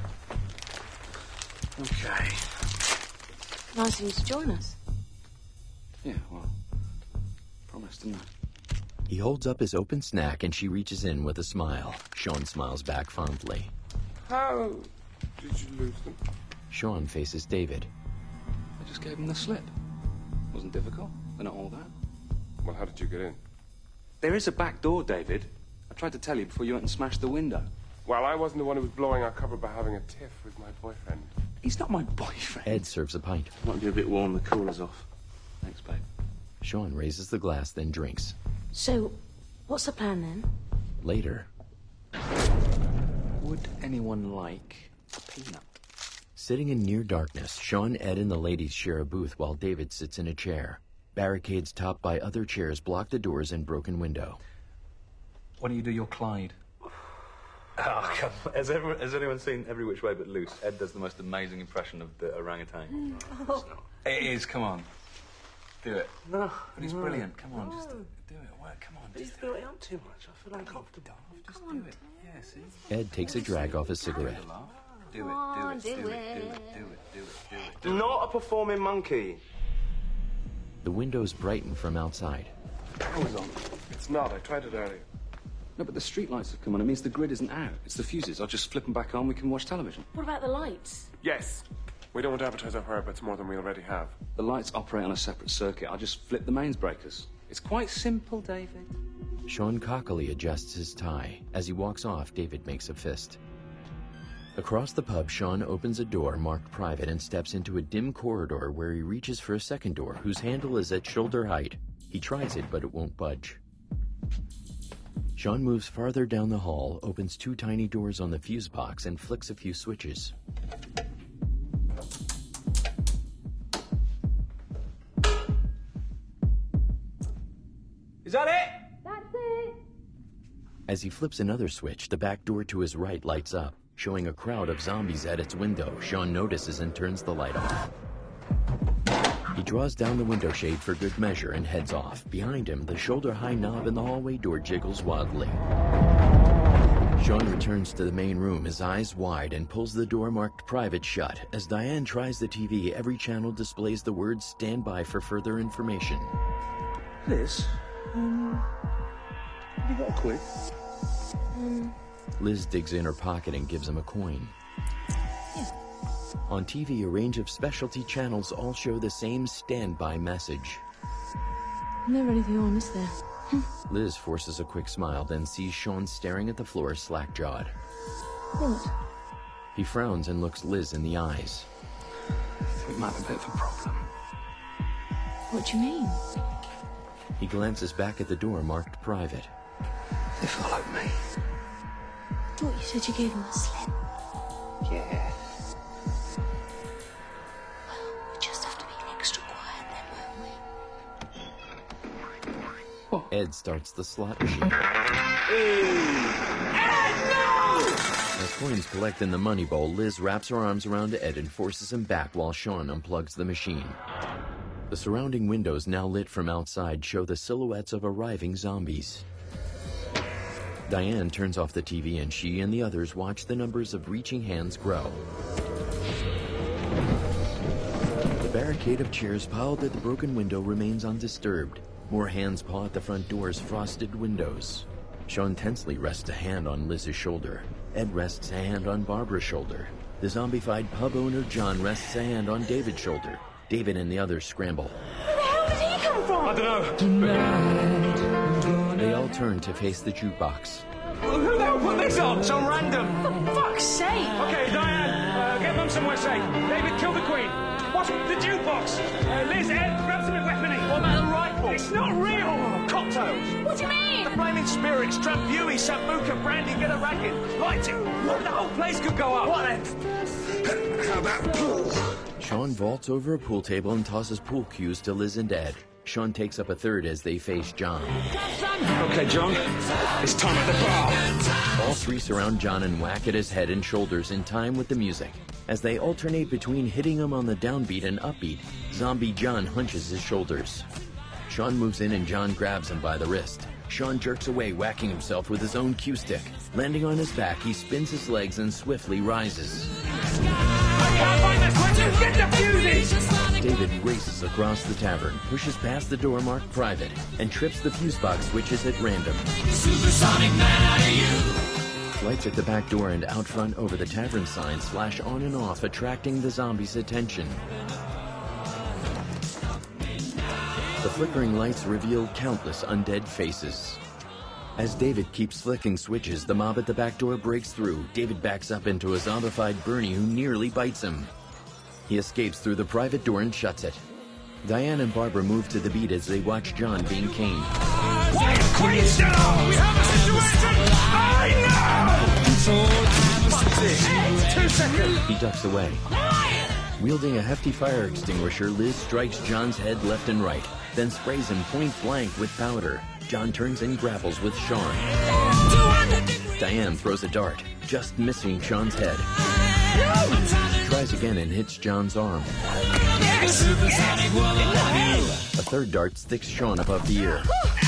Speaker 10: Okay.
Speaker 15: Nice of you to join us.
Speaker 10: Yeah, well, promised, didn't I?
Speaker 1: He holds up his open snack and she reaches in with a smile. Sean smiles back fondly.
Speaker 5: How did you lose them?
Speaker 1: Sean faces David.
Speaker 10: I just gave him the slip. Wasn't difficult. They're not all that.
Speaker 5: Well, how did you get in?
Speaker 10: There is a back door, David. I tried to tell you before you went and smashed the window.
Speaker 5: Well, I wasn't the one who was blowing our cover by having a tiff with my boyfriend.
Speaker 10: He's not my boyfriend.
Speaker 1: Ed serves a pint.
Speaker 2: Might be a bit warm, the cooler's off.
Speaker 10: Thanks, babe.
Speaker 1: Sean raises the glass, then drinks.
Speaker 15: So, what's the plan then?
Speaker 1: Later.
Speaker 2: Would anyone like a peanut?
Speaker 1: Sitting in near darkness, Sean, Ed, and the ladies share a booth while David sits in a chair. Barricades topped by other chairs block the doors and broken window.
Speaker 10: Why don't you do your Clyde? Oh, come on. Has anyone seen Every Which Way But Loose? Ed does the most amazing impression of the orangutan.
Speaker 15: Oh.
Speaker 10: It is, come on. Do it.
Speaker 21: No.
Speaker 10: But it's brilliant. Come on, just do it. Well, come on.
Speaker 21: He's built it up too much. I feel uncomfortable.
Speaker 10: Just do it. Yeah, see?
Speaker 1: Ed takes a drag off his cigarette.
Speaker 10: Do it.
Speaker 2: Not a performing monkey.
Speaker 1: The windows brighten from outside.
Speaker 5: Power's on. It's not. I tried it earlier.
Speaker 10: No, but the street lights have come on. It means the grid isn't out. It's the fuses. I'll just flip them back on. We can watch television.
Speaker 15: What about the lights?
Speaker 5: Yes. We don't want to advertise our whereabouts more than we already have.
Speaker 10: The lights operate on a separate circuit. I'll just flip the mains breakers. It's quite simple, David.
Speaker 1: Sean cockily adjusts his tie. As he walks off, David makes a fist. Across the pub, Sean opens a door marked private and steps into a dim corridor where he reaches for a second door whose handle is at shoulder height. He tries it, but it won't budge. Sean moves farther down the hall, opens two tiny doors on the fuse box, and flicks a few switches.
Speaker 2: Is that it?
Speaker 15: That's it.
Speaker 1: As he flips another switch, the back door to his right lights up, showing a crowd of zombies at its window. Sean notices and turns the light off. He draws down the window shade for good measure and heads off. Behind him, the shoulder-high knob in the hallway door jiggles wildly. Sean returns to the main room, his eyes wide, and pulls the door marked private shut. As Diane tries the TV, every channel displays the words "Stand by for further information."
Speaker 13: Liz, have you got a quid?
Speaker 1: Liz digs in her pocket and gives him a coin. Yeah. On TV, a range of specialty channels all show the same standby message.
Speaker 3: Never anything on, is there?
Speaker 1: Liz forces a quick smile, then sees Sean staring at the floor, slack-jawed.
Speaker 3: What?
Speaker 1: He frowns and looks Liz in the eyes.
Speaker 4: I think we might have a bit of a problem.
Speaker 3: What do you mean?
Speaker 1: He glances back at the door marked private.
Speaker 4: They followed me.
Speaker 3: I thought you said you gave him a slip.
Speaker 4: Yeah.
Speaker 3: We just have to be extra quiet then, won't
Speaker 1: Ed starts the slot machine.
Speaker 9: Ed, no!
Speaker 1: As coins collect in the money bowl, Liz wraps her arms around Ed and forces him back while Sean unplugs the machine. The surrounding windows, now lit from outside, show the silhouettes of arriving zombies. Diane turns off the TV and she and the others watch the numbers of reaching hands grow. The barricade of chairs piled at the broken window remains undisturbed. More hands paw at the front door's frosted windows. Sean tensely rests a hand on Liz's shoulder. Ed rests a hand on Barbara's shoulder. The zombified pub owner John rests a hand on David's shoulder. David and the others scramble.
Speaker 9: Where the hell did he come from?
Speaker 8: I don't know.
Speaker 1: They all turn to face the jukebox.
Speaker 8: Well, who the hell put this on? Some random.
Speaker 9: For fuck's sake!
Speaker 8: Okay, Diane, get them somewhere safe. David, kill the Queen. What's the jukebox? Liz, Ed, grab something weapony. What about the rifle? It's not real. Cocktails.
Speaker 9: What do you mean?
Speaker 8: The flaming spirits, Drambuie, Sambuca, brandy, get a racket. Light it. The whole place could go up. What then?
Speaker 21: How about pool?
Speaker 1: Sean vaults over a pool table and tosses pool cues to Liz and Ed. Sean takes up a third as they face John.
Speaker 8: Okay, John, it's time at the bar.
Speaker 1: All three surround John and whack at his head and shoulders in time with the music. As they alternate between hitting him on the downbeat and upbeat, Zombie John hunches his shoulders. Sean moves in and John grabs him by the wrist. Sean jerks away, whacking himself with his own cue stick. Landing on his back, he spins his legs and swiftly rises.
Speaker 8: I can't find this switches! Get the fuses!
Speaker 1: David races across the tavern, pushes past the door marked private, and trips the fuse box switches at random.
Speaker 9: Supersonic man out of you!
Speaker 1: Lights at the back door and out front over the tavern signs flash on and off, attracting the zombies' attention. The flickering lights reveal countless undead faces. As David keeps flicking switches, the mob at the back door breaks through. David backs up into a zombified Bernie who nearly bites him. He escapes through the private door and shuts it. Diane and Barbara move to the beat as they watch John being caned.
Speaker 8: Quiet, Queen, still on! We have a situation! I know! 2 seconds!
Speaker 1: He ducks away. Wielding a hefty fire extinguisher, Liz strikes John's head left and right, then sprays him point blank with powder. John turns and grapples with Sean. Diane throws a dart, just missing Sean's head. Tries again and hits John's arm. A third dart sticks Sean above the ear.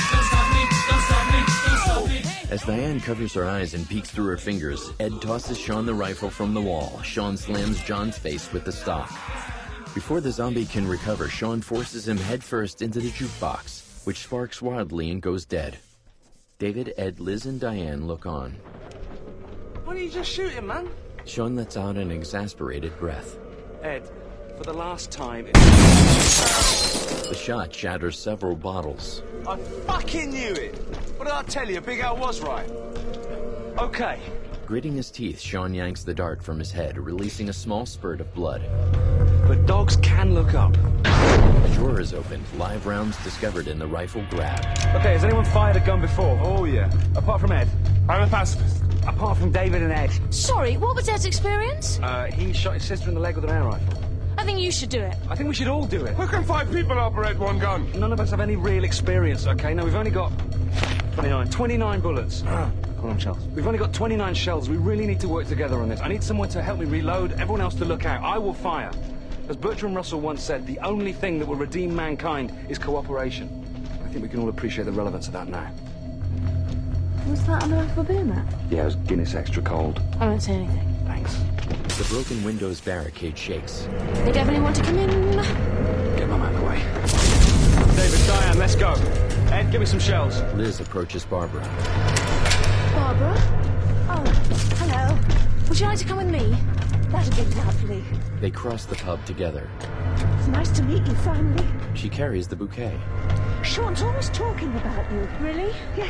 Speaker 1: As Diane covers her eyes and peeks through her fingers, Ed tosses Sean the rifle from the wall. Sean slams John's face with the stock. Before the zombie can recover, Sean forces him headfirst into the jukebox, which sparks wildly and goes dead. David, Ed, Liz, and Diane look on.
Speaker 12: Why don't you just shoot him, man?
Speaker 1: Sean lets out an exasperated breath.
Speaker 12: Ed, for the last time...
Speaker 1: The shot shatters several bottles.
Speaker 12: I fucking knew it! What did I tell you? Big Al was right. Okay.
Speaker 1: Gritting his teeth, Sean yanks the dart from his head, releasing a small spurt of blood.
Speaker 12: But dogs can look up.
Speaker 1: A drawer is opened, live rounds discovered in the rifle grab.
Speaker 8: Okay, has anyone fired a gun before? Oh, yeah. Apart from Ed.
Speaker 5: I'm a pacifist.
Speaker 8: Apart from David and Ed.
Speaker 3: Sorry, what was Ed's experience?
Speaker 12: He shot his sister in the leg with an air rifle.
Speaker 3: I think you should do it.
Speaker 8: I think we should all do it.
Speaker 5: Who can 5 people operate one gun?
Speaker 12: None of us have any real experience, okay? No, we've only got... 29 bullets. Come on, shells. We've only got 29 shells. We really need to work together on this. I need someone to help me reload, everyone else to look out. I will fire. As Bertrand Russell once said, the only thing that will redeem mankind is cooperation. I think we can all appreciate the relevance of that now.
Speaker 6: Was that on the back of a beer mat?
Speaker 10: Yeah, it was Guinness Extra Cold.
Speaker 6: I won't say anything.
Speaker 10: Thanks.
Speaker 1: The broken window's barricade shakes.
Speaker 6: They definitely want to come in.
Speaker 10: Get my man away.
Speaker 2: David, Diane, let's go. Ed, give me some shells.
Speaker 1: Liz approaches Barbara.
Speaker 15: Barbara? Oh, hello. Would you like to come with me? That'd be lovely.
Speaker 1: They cross the pub together.
Speaker 15: It's nice to meet you, finally.
Speaker 1: She carries the bouquet.
Speaker 15: Sean's always talking about you. Really? Yeah.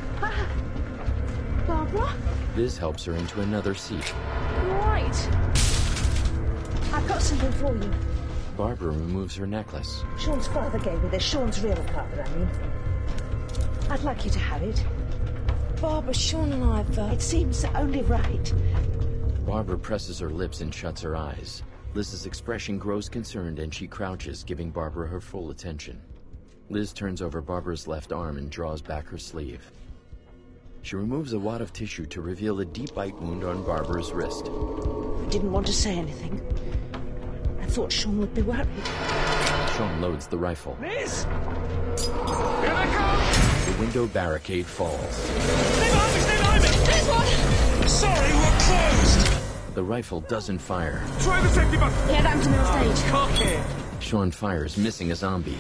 Speaker 15: Barbara?
Speaker 1: Liz helps her into another seat.
Speaker 15: You all right? I've got something for you.
Speaker 1: Barbara removes her necklace.
Speaker 15: Sean's father gave me this. Sean's real father, I mean. I'd like you to have it. Barbara, Sean and I've... It seems only right.
Speaker 1: Barbara presses her lips and shuts her eyes. Liz's expression grows concerned and she crouches, giving Barbara her full attention. Liz turns over Barbara's left arm and draws back her sleeve. She removes a wad of tissue to reveal a deep bite wound on Barbara's wrist.
Speaker 15: I didn't want to say anything. I thought Sean would be worried.
Speaker 1: Sean loads the rifle.
Speaker 2: Liz! Here they come!
Speaker 1: The window barricade falls.
Speaker 2: Stay behind me! Stay behind me!
Speaker 15: There's one!
Speaker 2: Sorry, we're closed!
Speaker 1: The rifle doesn't fire.
Speaker 2: Try the safety button!
Speaker 15: Yeah, that was the middle stage.
Speaker 2: Cock it!
Speaker 1: Sean fires, missing a zombie.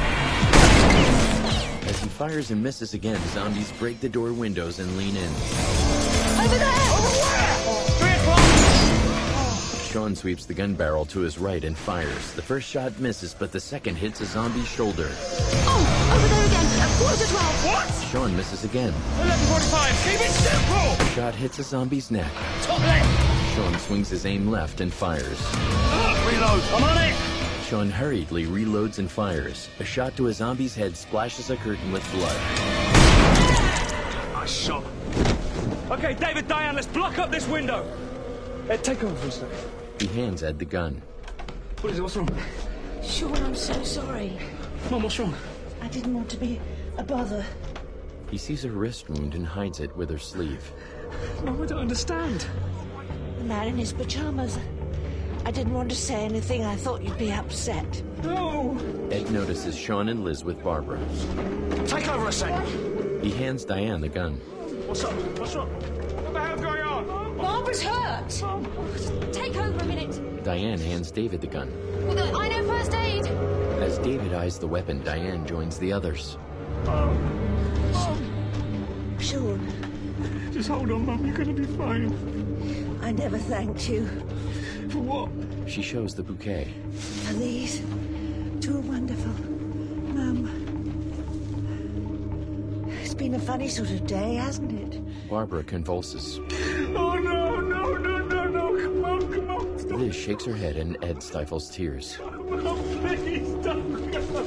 Speaker 1: As he fires and misses again, zombies break the door windows and lean in.
Speaker 15: Over there! Over where?
Speaker 2: 3 o'clock!
Speaker 1: Sean sweeps the gun barrel to his right and fires. The first shot misses, but the second hits a zombie's shoulder.
Speaker 15: Oh, over there again. At 11:45.
Speaker 2: What?
Speaker 1: Sean misses again.
Speaker 2: 11:45. Keep it simple!
Speaker 1: The shot hits a zombie's neck.
Speaker 2: Top left!
Speaker 1: Sean swings his aim left and fires.
Speaker 2: Reload. I'm on it!
Speaker 1: Sean hurriedly reloads and fires. A shot to a zombie's head splashes a curtain with blood.
Speaker 2: Nice shot. Okay, David, Diane, let's block up this window. Ed, take over for a second.
Speaker 1: He hands Ed the gun.
Speaker 2: What is it? What's wrong?
Speaker 15: Sean, I'm so sorry.
Speaker 2: Mum, what's wrong?
Speaker 15: I didn't want to be a bother.
Speaker 1: He sees her wrist wound and hides it with her sleeve.
Speaker 2: Mum, I don't understand.
Speaker 15: The man in his pajamas. I didn't want to say anything. I thought you'd be upset.
Speaker 2: No!
Speaker 1: Ed notices Sean and Liz with Barbara.
Speaker 2: Take over a sec.
Speaker 1: He hands Diane the gun.
Speaker 2: What's up? What's wrong? What the hell's going on?
Speaker 6: Barbara's hurt. Take over a minute.
Speaker 1: Diane hands David the gun.
Speaker 6: Well, I know first aid.
Speaker 1: As David eyes the weapon, Diane joins the others.
Speaker 15: Sean.
Speaker 2: Just hold on, Mum. You're going to be fine.
Speaker 15: I never thanked you.
Speaker 2: For what?
Speaker 1: She shows the bouquet.
Speaker 15: For these. Two are wonderful. Mum. It's been a funny sort of day, hasn't it?
Speaker 1: Barbara convulses.
Speaker 2: Oh, no, no, no, no, no. Come on, come on. Stop.
Speaker 1: Liz shakes her head and Ed stifles tears.
Speaker 2: Mum, please don't go.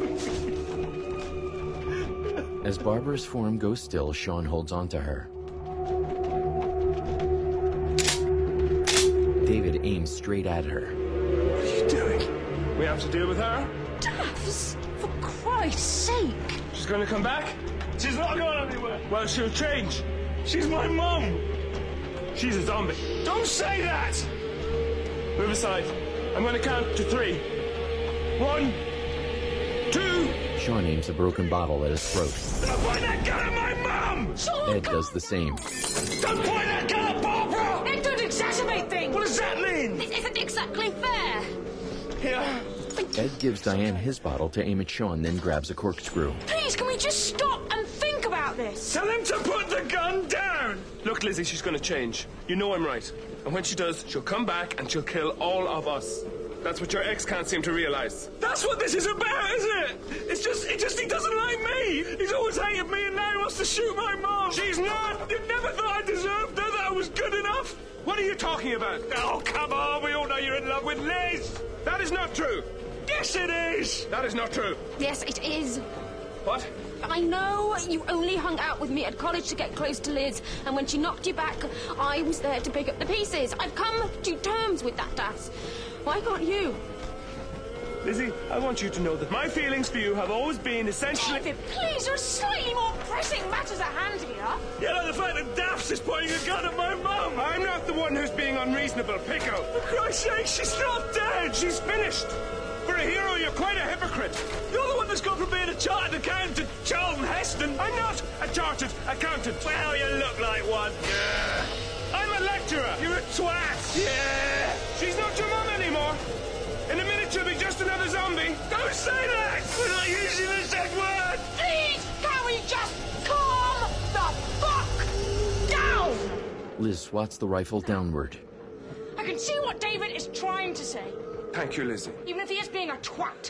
Speaker 1: As Barbara's form goes still, Sean holds onto her. David aims straight at her.
Speaker 2: What are you doing? We have to deal with her?
Speaker 15: Duffs, for Christ's sake.
Speaker 2: She's going to come back? She's not going anywhere. Well, she'll change. She's my mum. She's a zombie. Don't say that! Move aside. I'm going to count to 3. 1, 2...
Speaker 1: Sean aims a broken bottle at his throat.
Speaker 2: Don't point that gun at my mum! Sean,
Speaker 1: Ed does the same.
Speaker 2: Don't point that gun at Barbara!
Speaker 6: Ed, don't exacerbate things!
Speaker 2: What does that mean?
Speaker 6: This isn't exactly fair.
Speaker 2: Here.
Speaker 1: Ed gives Diane his bottle to aim at Sean, then grabs a corkscrew.
Speaker 6: Please, can we just stop and think about this?
Speaker 2: Tell him to put the gun down! Look, Lizzie, she's going to change. You know I'm right. And when she does, she'll come back and she'll kill all of us. That's what your ex can't seem to realize. That's what this is about, isn't it? He doesn't like me. He's always hated me and now he wants to shoot my mom. She's not. You never thought I deserved her, that I was good enough. What are you talking about? Oh, come on. We all know you're in love with Liz. That is not true. Yes, it is. That is not true.
Speaker 6: Yes, it is.
Speaker 2: What?
Speaker 6: I know you only hung out with me at college to get close to Liz, and when she knocked you back, I was there to pick up the pieces. I've come to terms with that, Das. Why can't you?
Speaker 2: Lizzie, I want you to know that my feelings for you have always been essentially...
Speaker 6: David, please, there are slightly more pressing matters at hand here.
Speaker 2: You know, the fact that Daph's is pointing a gun at my mum. I'm not the one who's being unreasonable, Pico. For Christ's sake, she's not dead. She's finished. For a hero, you're quite a hypocrite. You're the one that's gone from being a chartered accountant to Charlton Heston. I'm not. a chartered accountant. Well, you look like one. Yeah. I'm a lecturer. You're a twat. Yeah. She's not your mum anymore. In a minute, she'll be just another zombie. Don't say that! We're not using the Z word!
Speaker 15: Please, can we just calm the fuck down?
Speaker 1: Liz swats the rifle downward.
Speaker 15: I can see what David is trying to say.
Speaker 2: Thank you, Lizzie.
Speaker 15: Even if he is being a twat.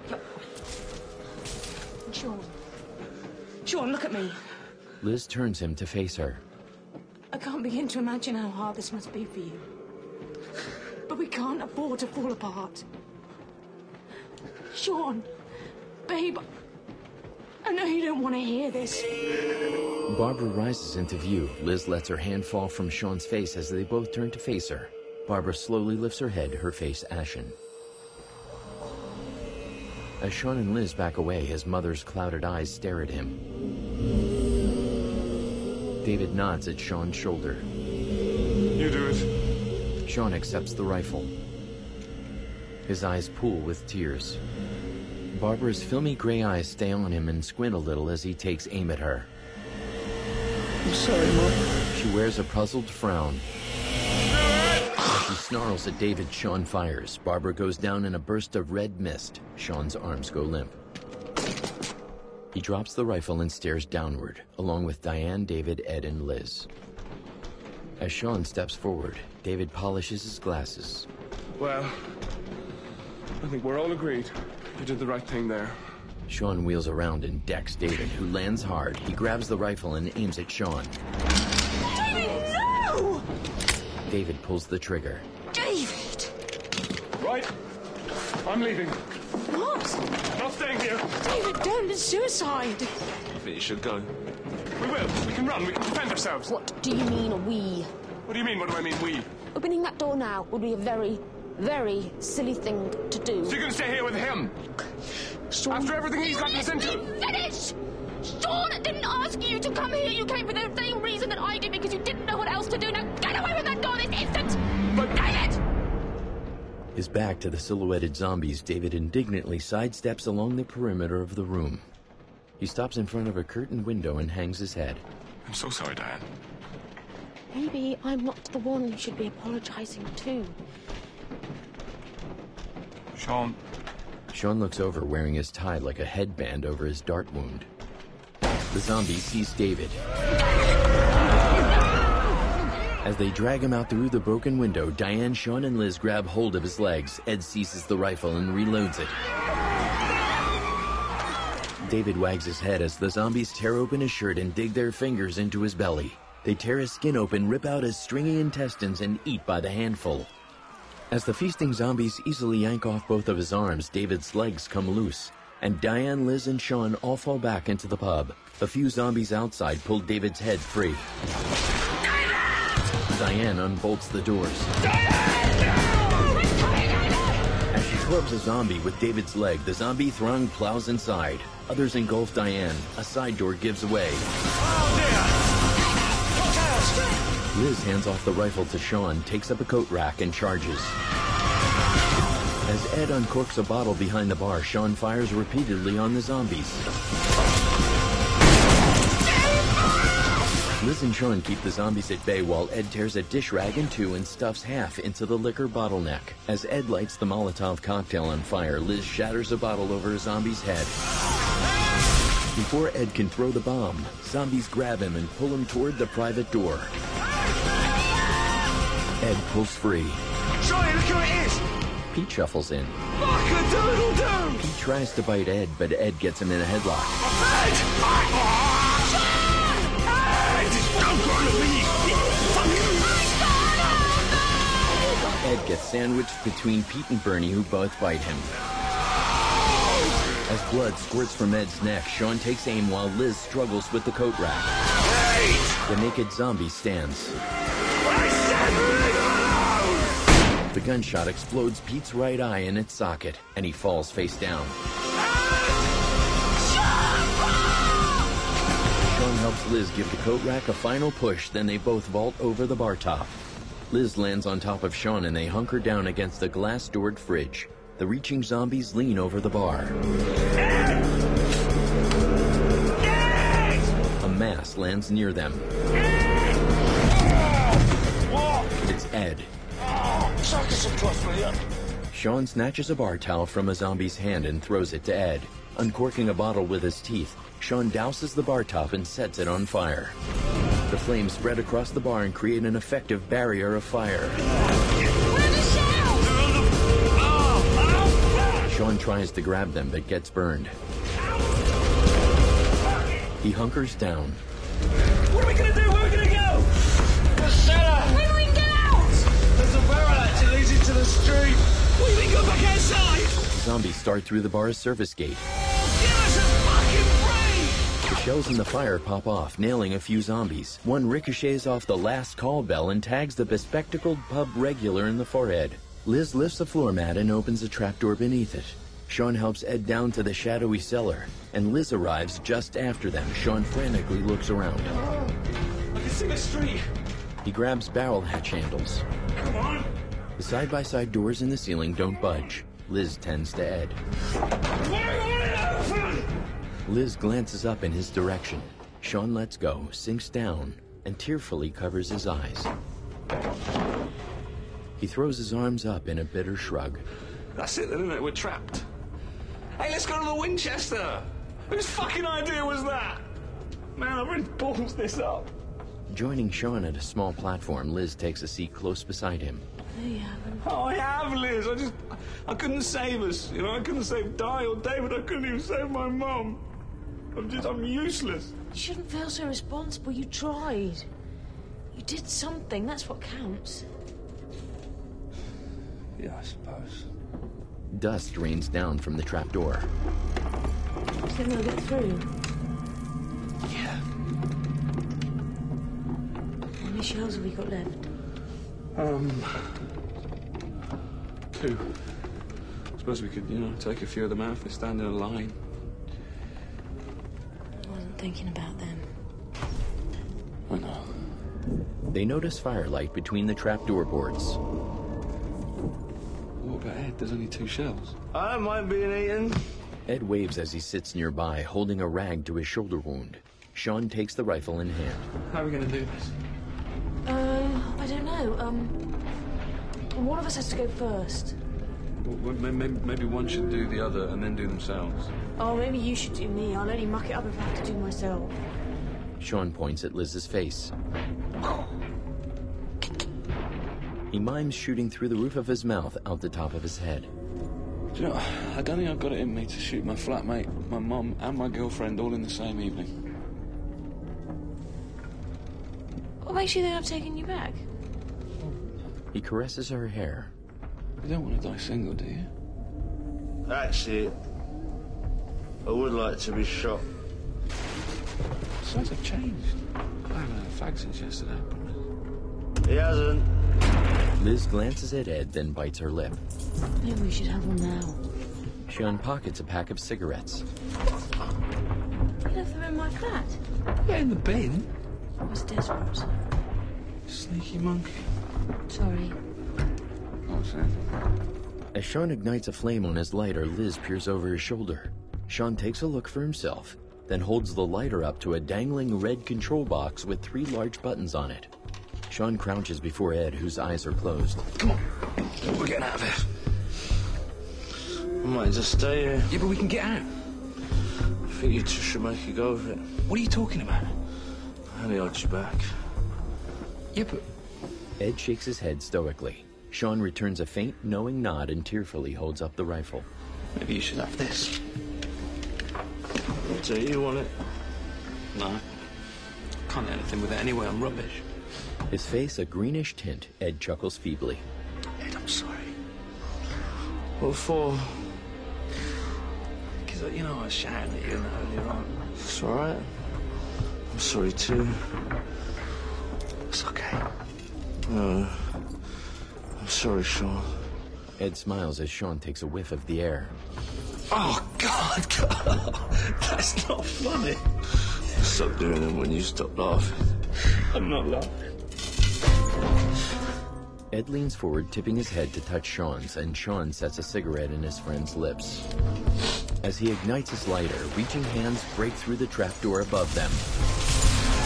Speaker 15: Sean, look at me.
Speaker 1: Liz turns him to face her.
Speaker 15: I can't begin to imagine how hard this must be for you. But we can't afford to fall apart. Sean, babe, I know you don't want to hear this.
Speaker 1: Barbara rises into view. Liz lets her hand fall from Sean's face as they both turn to face her. Barbara slowly lifts her head, her face ashen. As Sean and Liz back away, his mother's clouded eyes stare at him. David nods at Sean's shoulder.
Speaker 2: You do it.
Speaker 1: Sean accepts the rifle. His eyes pool with tears. Barbara's filmy gray eyes stay on him and squint a little as he takes aim at her.
Speaker 21: I'm sorry, Mom.
Speaker 1: She wears a puzzled frown. As she snarls at David, Sean fires. Barbara goes down in a burst of red mist. Sean's arms go limp. He drops the rifle and stares downward, along with Diane, David, Ed, and Liz. As Sean steps forward, David polishes his glasses.
Speaker 2: Well, I think we're all agreed. You did the right thing there.
Speaker 1: Sean wheels around and decks David, who lands hard. He grabs the rifle and aims at Sean.
Speaker 15: David, no!
Speaker 1: David pulls the trigger.
Speaker 15: David!
Speaker 2: Right. I'm leaving.
Speaker 15: What?
Speaker 2: Not staying here.
Speaker 15: David, don't. It's suicide.
Speaker 10: I think you should go.
Speaker 2: We will. We can run. We can defend ourselves.
Speaker 6: What do you mean, we?
Speaker 2: What do you mean? What do I mean, we?
Speaker 6: Opening that door now would be a very, very silly thing to do.
Speaker 2: So you're going to stay here with him?
Speaker 6: Sean,
Speaker 2: after everything he's gotten us into?
Speaker 6: Finish! Sean didn't ask you to come here. You came for the same reason that I did, because you didn't know what else to do. Now get away with that door this instant!
Speaker 2: But
Speaker 6: David!
Speaker 1: His back to the silhouetted zombies, David indignantly sidesteps along the perimeter of the room. He stops in front of a curtained window and hangs his head.
Speaker 2: I'm so sorry, Diane.
Speaker 6: Maybe I'm not the one you should be apologizing to.
Speaker 2: Sean.
Speaker 1: Sean looks over, wearing his tie like a headband over his dart wound. The zombie sees David. As they drag him out through the broken window, Diane, Sean, and Liz grab hold of his legs. Ed seizes the rifle and reloads it. David wags his head as the zombies tear open his shirt and dig their fingers into his belly. They tear his skin open, rip out his stringy intestines, and eat by the handful. As the feasting zombies easily yank off both of his arms, David's legs come loose, and Diane, Liz, and Sean all fall back into the pub. A few zombies outside pull David's head free. Diane unbolts the doors. As she clubs a zombie with David's leg, the zombie throng plows inside. Others engulf Diane. A side door gives away. Liz hands off the rifle to Sean, takes up a coat rack, and charges. As Ed uncorks a bottle behind the bar, Sean fires repeatedly on the zombies. Liz and Sean keep the zombies at bay while Ed tears a dish rag in two and stuffs half into the liquor bottleneck. As Ed lights the Molotov cocktail on fire, Liz shatters a bottle over a zombie's head. Before Ed can throw the bomb, zombies grab him and pull him toward the private door. Ed pulls free.
Speaker 2: Johnny, look who it is!
Speaker 1: Pete shuffles in.
Speaker 2: Fuck-a-doodle-doo!
Speaker 1: Pete tries to bite Ed, but Ed gets him in a headlock.
Speaker 2: Ed! Don't go to me!
Speaker 1: Ed gets sandwiched between Pete and Bernie, who both bite him. As blood squirts from Ed's neck, Sean takes aim while Liz struggles with the coat rack. The naked zombie stands. The gunshot explodes Pete's right eye in its socket, and he falls face down. Sean helps Liz give the coat rack a final push, then they both vault over the bar top. Liz lands on top of Sean and they hunker down against a glass-doored fridge. The reaching zombies lean over the bar. A glass lands near them. It's Ed.
Speaker 21: Suck us across, will ya?
Speaker 1: Sean snatches a bar towel from a zombie's hand and throws it to Ed. Uncorking a bottle with his teeth, Sean douses the bar top and sets it on fire. The flames spread across the bar and create an effective barrier of fire. Sean tries to grab them but gets burned. He hunkers down.
Speaker 9: What are we gonna do? Where are we gonna go?
Speaker 21: The cellar!
Speaker 9: Where we can get out?
Speaker 21: There's a barrel that leads into the street.
Speaker 9: What do you mean go back outside?
Speaker 1: Zombies start through the bar's service gate.
Speaker 9: Give us a fucking break!
Speaker 1: The shells in the fire pop off, nailing a few zombies. One ricochets off the last call bell and tags the bespectacled pub regular in the forehead. Liz lifts a floor mat and opens a trapdoor beneath it. Sean helps Ed down to the shadowy cellar, and Liz arrives just after them. Sean frantically looks around.
Speaker 9: I can see the street.
Speaker 1: He grabs barrel hatch handles.
Speaker 9: Come on.
Speaker 1: The side-by-side doors in the ceiling don't budge. Liz tends to Ed. Liz glances up in his direction. Sean lets go, sinks down, and tearfully covers his eyes. He throws his arms up in a bitter shrug.
Speaker 8: That's it then, isn't it? We're trapped. Hey, let's go to the Winchester! Whose fucking idea was that? Man, I've really balls this up.
Speaker 1: Joining Sean at a small platform, Liz takes a seat close beside him.
Speaker 3: No, you haven't.
Speaker 8: Oh, I have, Liz. I couldn't save us. You know, I couldn't save Di or David. I couldn't even save my mum. I'm useless.
Speaker 3: You shouldn't feel so responsible. You tried. You did something. That's what counts.
Speaker 8: Yeah, I suppose.
Speaker 1: Dust rains down from the trapdoor.
Speaker 3: Think they'll get through?
Speaker 8: Yeah.
Speaker 3: How many shells have we got left?
Speaker 8: 2. I suppose we could, take a few of them out if they stand in a line.
Speaker 3: I wasn't thinking about them.
Speaker 8: I know.
Speaker 1: They notice firelight between the trapdoor boards.
Speaker 8: What about Ed? There's only 2 shells.
Speaker 21: I don't mind being eaten.
Speaker 1: Ed waves as he sits nearby, holding a rag to his shoulder wound. Sean takes the rifle in hand.
Speaker 8: How are we going to do this?
Speaker 3: I don't know. One of us has to go first.
Speaker 8: Well, maybe one should do the other and then do themselves.
Speaker 3: Oh, maybe you should do me. I'll only muck it up if I have to do myself.
Speaker 1: Sean points at Liz's face. He mimes shooting through the roof of his mouth out the top of his head.
Speaker 8: Do you know, I don't think I've got it in me to shoot my flatmate, my mum, and my girlfriend all in the same evening.
Speaker 3: What makes you think I've taken you back?
Speaker 1: He caresses her hair.
Speaker 8: You don't want to die single, do you?
Speaker 21: Actually, I would like to be shot.
Speaker 8: Besides, I've changed. I haven't had a fag since yesterday.
Speaker 21: He hasn't.
Speaker 1: Liz glances at Ed, then bites her lip.
Speaker 3: Maybe we should have one now.
Speaker 1: She unpockets a pack of cigarettes.
Speaker 3: You left them in my flat.
Speaker 8: Yeah, in the bin.
Speaker 3: I was desperate.
Speaker 8: Sneaky monkey.
Speaker 3: Sorry.
Speaker 8: What's that?
Speaker 1: As Sean ignites a flame on his lighter, Liz peers over his shoulder. Sean takes a look for himself, then holds the lighter up to a dangling red control box with 3 large buttons on it. Sean crouches before Ed, whose eyes are closed.
Speaker 8: Come on. We're getting out of here.
Speaker 21: I might just stay here.
Speaker 8: Yeah, but we can get out.
Speaker 21: I think you two should make a go of it.
Speaker 8: What are you talking about?
Speaker 21: I only hold you back.
Speaker 8: Yeah, but...
Speaker 1: Ed shakes his head stoically. Sean returns a faint, knowing nod and tearfully holds up the rifle.
Speaker 8: Maybe you should have this.
Speaker 21: Do you want it?
Speaker 8: No. Can't do anything with it anyway, I'm rubbish.
Speaker 1: His face a greenish tint, Ed chuckles feebly.
Speaker 8: Ed, I'm sorry.
Speaker 21: What for?
Speaker 8: Because, I was shouting at you earlier on.
Speaker 21: It's all right. I'm sorry, too.
Speaker 8: It's okay.
Speaker 21: No. I'm sorry, Sean.
Speaker 1: Ed smiles as Sean takes a whiff of the air.
Speaker 8: Oh, God. That's not funny.
Speaker 21: Stop doing them when you stop laughing.
Speaker 8: I'm not laughing.
Speaker 1: Ed leans forward, tipping his head to touch Sean's, and Sean sets a cigarette in his friend's lips. As he ignites his lighter, reaching hands break through the trapdoor above them.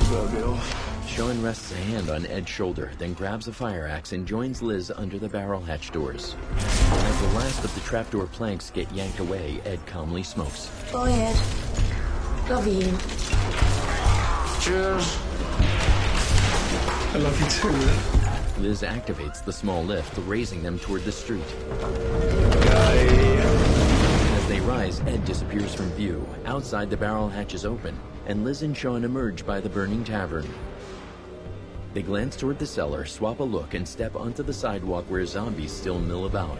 Speaker 21: proverbial.
Speaker 1: Sean rests a hand on Ed's shoulder, then grabs a fire axe and joins Liz under the barrel hatch doors. As the last of the trapdoor planks get yanked away, Ed calmly smokes.
Speaker 3: Go ahead. Love you.
Speaker 21: Cheers.
Speaker 5: I love you too.
Speaker 1: Liz activates the small lift, raising them toward the street. As they rise, Ed disappears from view. Outside, the barrel hatch is open, and Liz and Sean emerge by the burning tavern. They glance toward the cellar, swap a look, and step onto the sidewalk where zombies still mill about.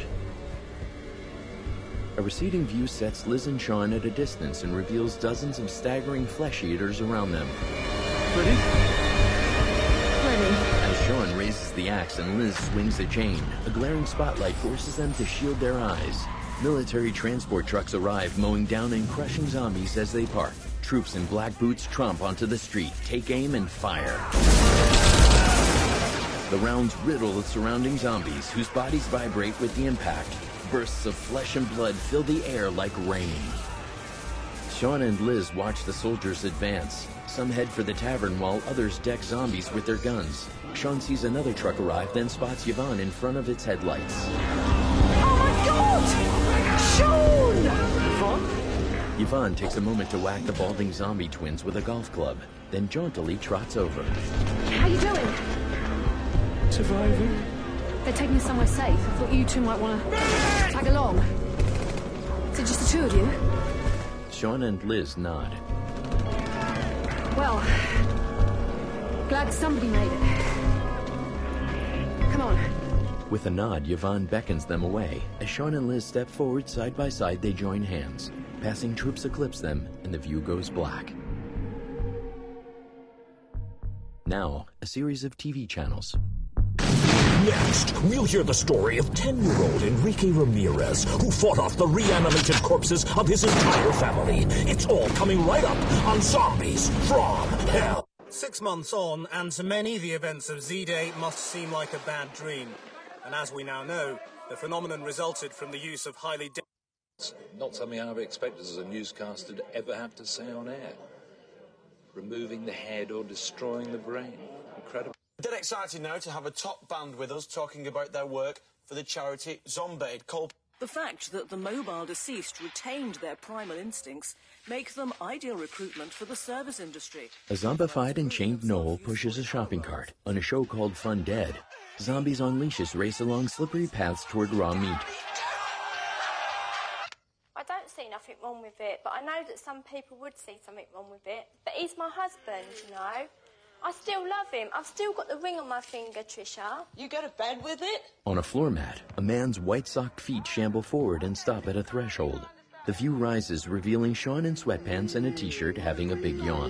Speaker 1: A receding view sets Liz and Sean at a distance and reveals dozens of staggering flesh eaters around them.
Speaker 5: Ready?
Speaker 3: Ready.
Speaker 1: As Sean raises the axe and Liz swings the chain, a glaring spotlight forces them to shield their eyes. Military transport trucks arrive, mowing down and crushing zombies as they park. Troops in black boots tromp onto the street, take aim, and fire. The rounds riddle the surrounding zombies, whose bodies vibrate with the impact. Bursts of flesh and blood fill the air like rain. Sean and Liz watch the soldiers advance. Some head for the tavern while others deck zombies with their guns. Sean sees another truck arrive, then spots Yvonne in front of its headlights.
Speaker 15: Oh my God! Sean!
Speaker 1: Yvonne? Yvonne takes a moment to whack the balding zombie twins with a golf club, then jauntily trots over.
Speaker 7: How you doing?
Speaker 5: Surviving.
Speaker 7: They're taking us somewhere safe. I thought you two might want to tag along. Is it just the two of you?
Speaker 1: Sean and Liz nod.
Speaker 7: Well, glad somebody made it. Come on.
Speaker 1: With a nod, Yvonne beckons them away. As Sean and Liz step forward side by side, they join hands. Passing troops eclipse them, and the view goes black. Now, a series of TV channels.
Speaker 11: Next, we'll hear the story of 10-year-old Enrique Ramirez, who fought off the reanimated corpses of his entire family. It's all coming right up on Zombies from Hell.
Speaker 22: 6 months on, and to many, the events of Z-Day must seem like a bad dream. And as we now know, the phenomenon resulted from the use of highly...
Speaker 18: It's not something I've expected as a newscaster to ever have to say on air. Removing the head or destroying the brain. Incredible.
Speaker 22: Dead excited now to have a top band with us talking about their work for the charity Zombaid.
Speaker 23: The fact that the mobile deceased retained their primal instincts make them ideal recruitment for the service industry.
Speaker 1: A zombified and chained Noel pushes a shopping cart. On a show called Fun Dead, zombies on leashes race along slippery paths toward raw meat.
Speaker 24: I don't see nothing wrong with it, but I know that some people would see something wrong with it. But he's my husband, you know. I still love him. I've still got the ring on my finger, Trisha.
Speaker 23: You go to bed with it?
Speaker 1: On a floor mat, a man's white-socked feet shamble forward and stop at a threshold. The view rises, revealing Sean in sweatpants and a t-shirt having a big yawn.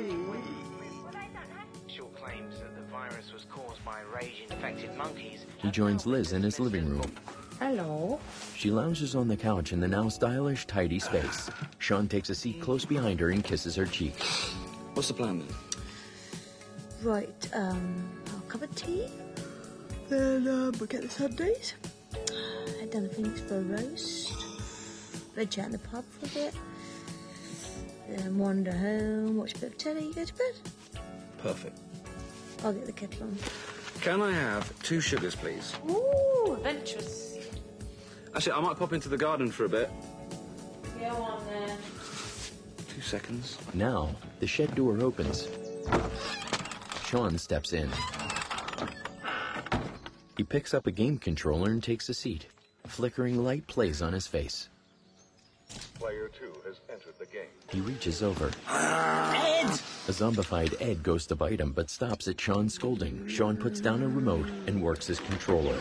Speaker 12: Claims that the virus was caused by rage-infected monkeys.
Speaker 1: He joins Liz in his living room.
Speaker 3: Hello.
Speaker 1: She lounges on the couch in the now stylish, tidy space. Sean takes a seat close behind her and kisses her cheek.
Speaker 4: What's the plan then?
Speaker 3: Right, a cup of tea. Then we'll get the Sundays. Head down to Phoenix for a roast. Veg out in the pub for a bit. Then wander home, watch a bit of telly, go to bed.
Speaker 4: Perfect.
Speaker 3: I'll get the kettle on.
Speaker 4: Can I have 2 sugars, please?
Speaker 24: Ooh, adventurous.
Speaker 4: Actually, I might pop into the garden for a bit.
Speaker 24: Go on then.
Speaker 4: 2 seconds.
Speaker 1: Now, the shed door opens. Sean steps in. He picks up a game controller and takes a seat. A flickering light plays on his face.
Speaker 25: Player 2 has entered the game.
Speaker 1: He reaches over.
Speaker 23: Ed!
Speaker 1: A zombified Ed goes to bite him, but stops at Sean's scolding. Sean puts down a remote and works his controller.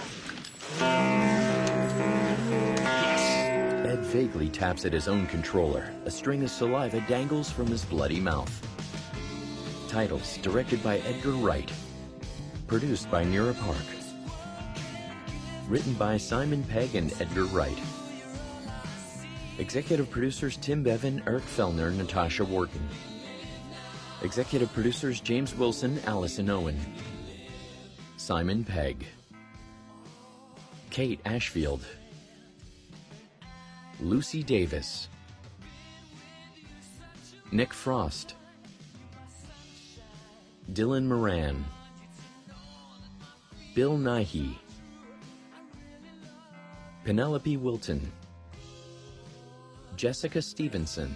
Speaker 1: Ed vaguely taps at his own controller. A string of saliva dangles from his bloody mouth. Titles, directed by Edgar Wright. Produced by Nira Park. Written by Simon Pegg and Edgar Wright. Executive producers Tim Bevan, Eric Fellner, Natasha Wharton. Executive producers James Wilson, Allison Owen. Simon Pegg. Kate Ashfield. Lucy Davis. Dylan Moran, Bill Nighy, Penelope Wilton, Jessica Stevenson,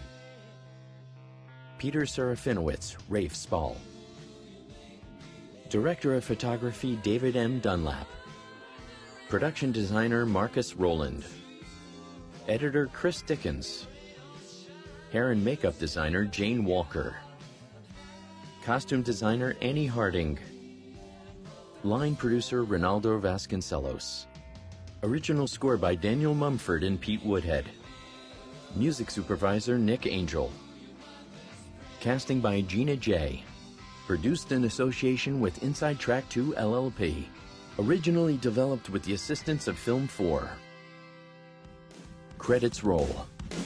Speaker 1: Peter Serafinowicz, Rafe Spall, Director of Photography David M. Dunlap, Production Designer Marcus Rowland, Editor Chris Dickens, Hair and Makeup Designer Jane Walker, Costume Designer Annie Harding, Line Producer Ronaldo Vasconcelos, Original Score by Daniel Mumford and Pete Woodhead, Music Supervisor Nick Angel, Casting by Gina J. Produced in association with Inside Track 2 LLP. Originally developed with the assistance of Film 4. Credits roll.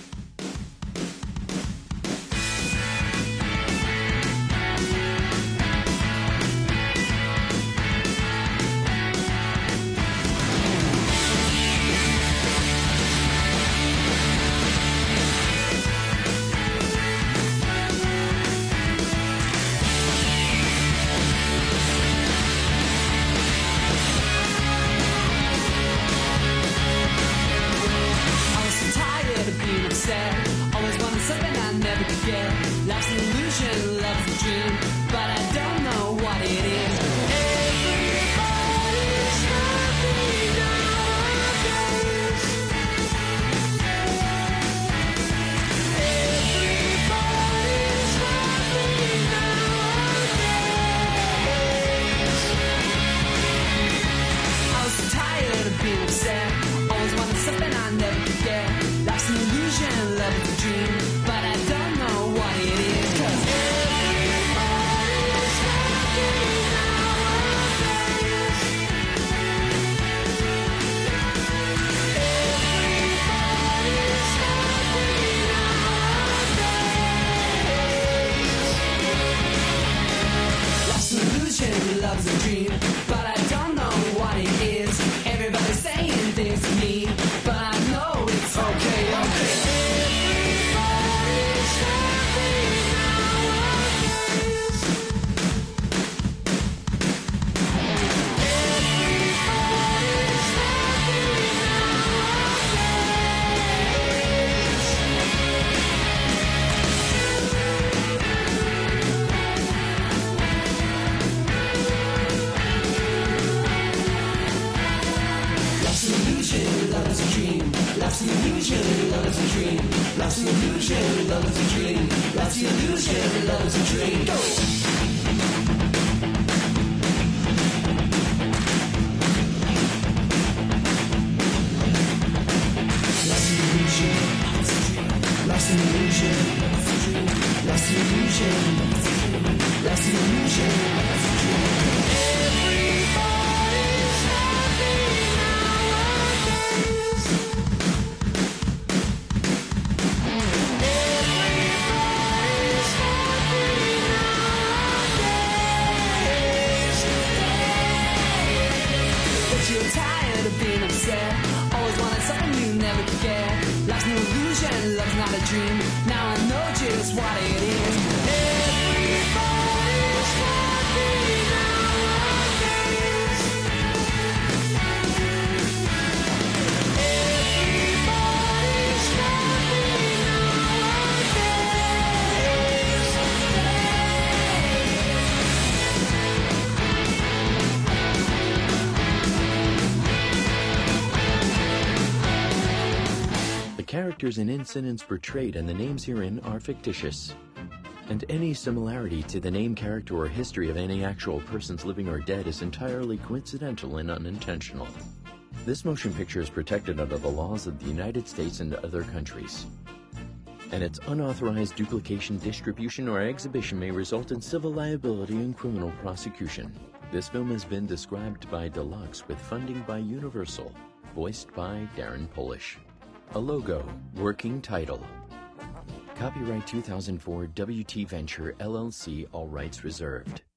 Speaker 1: Characters and incidents portrayed and the names herein are fictitious, and any similarity to the name, character, or history of any actual persons living or dead is entirely coincidental and unintentional. This motion picture is protected under the laws of the United States and other countries, and its unauthorized duplication, distribution, or exhibition may result in civil liability and criminal prosecution. This film has been described by Deluxe with funding by Universal, voiced by Darren Polish. A logo, working title. Copyright 2004 WT Venture LLC, all rights reserved.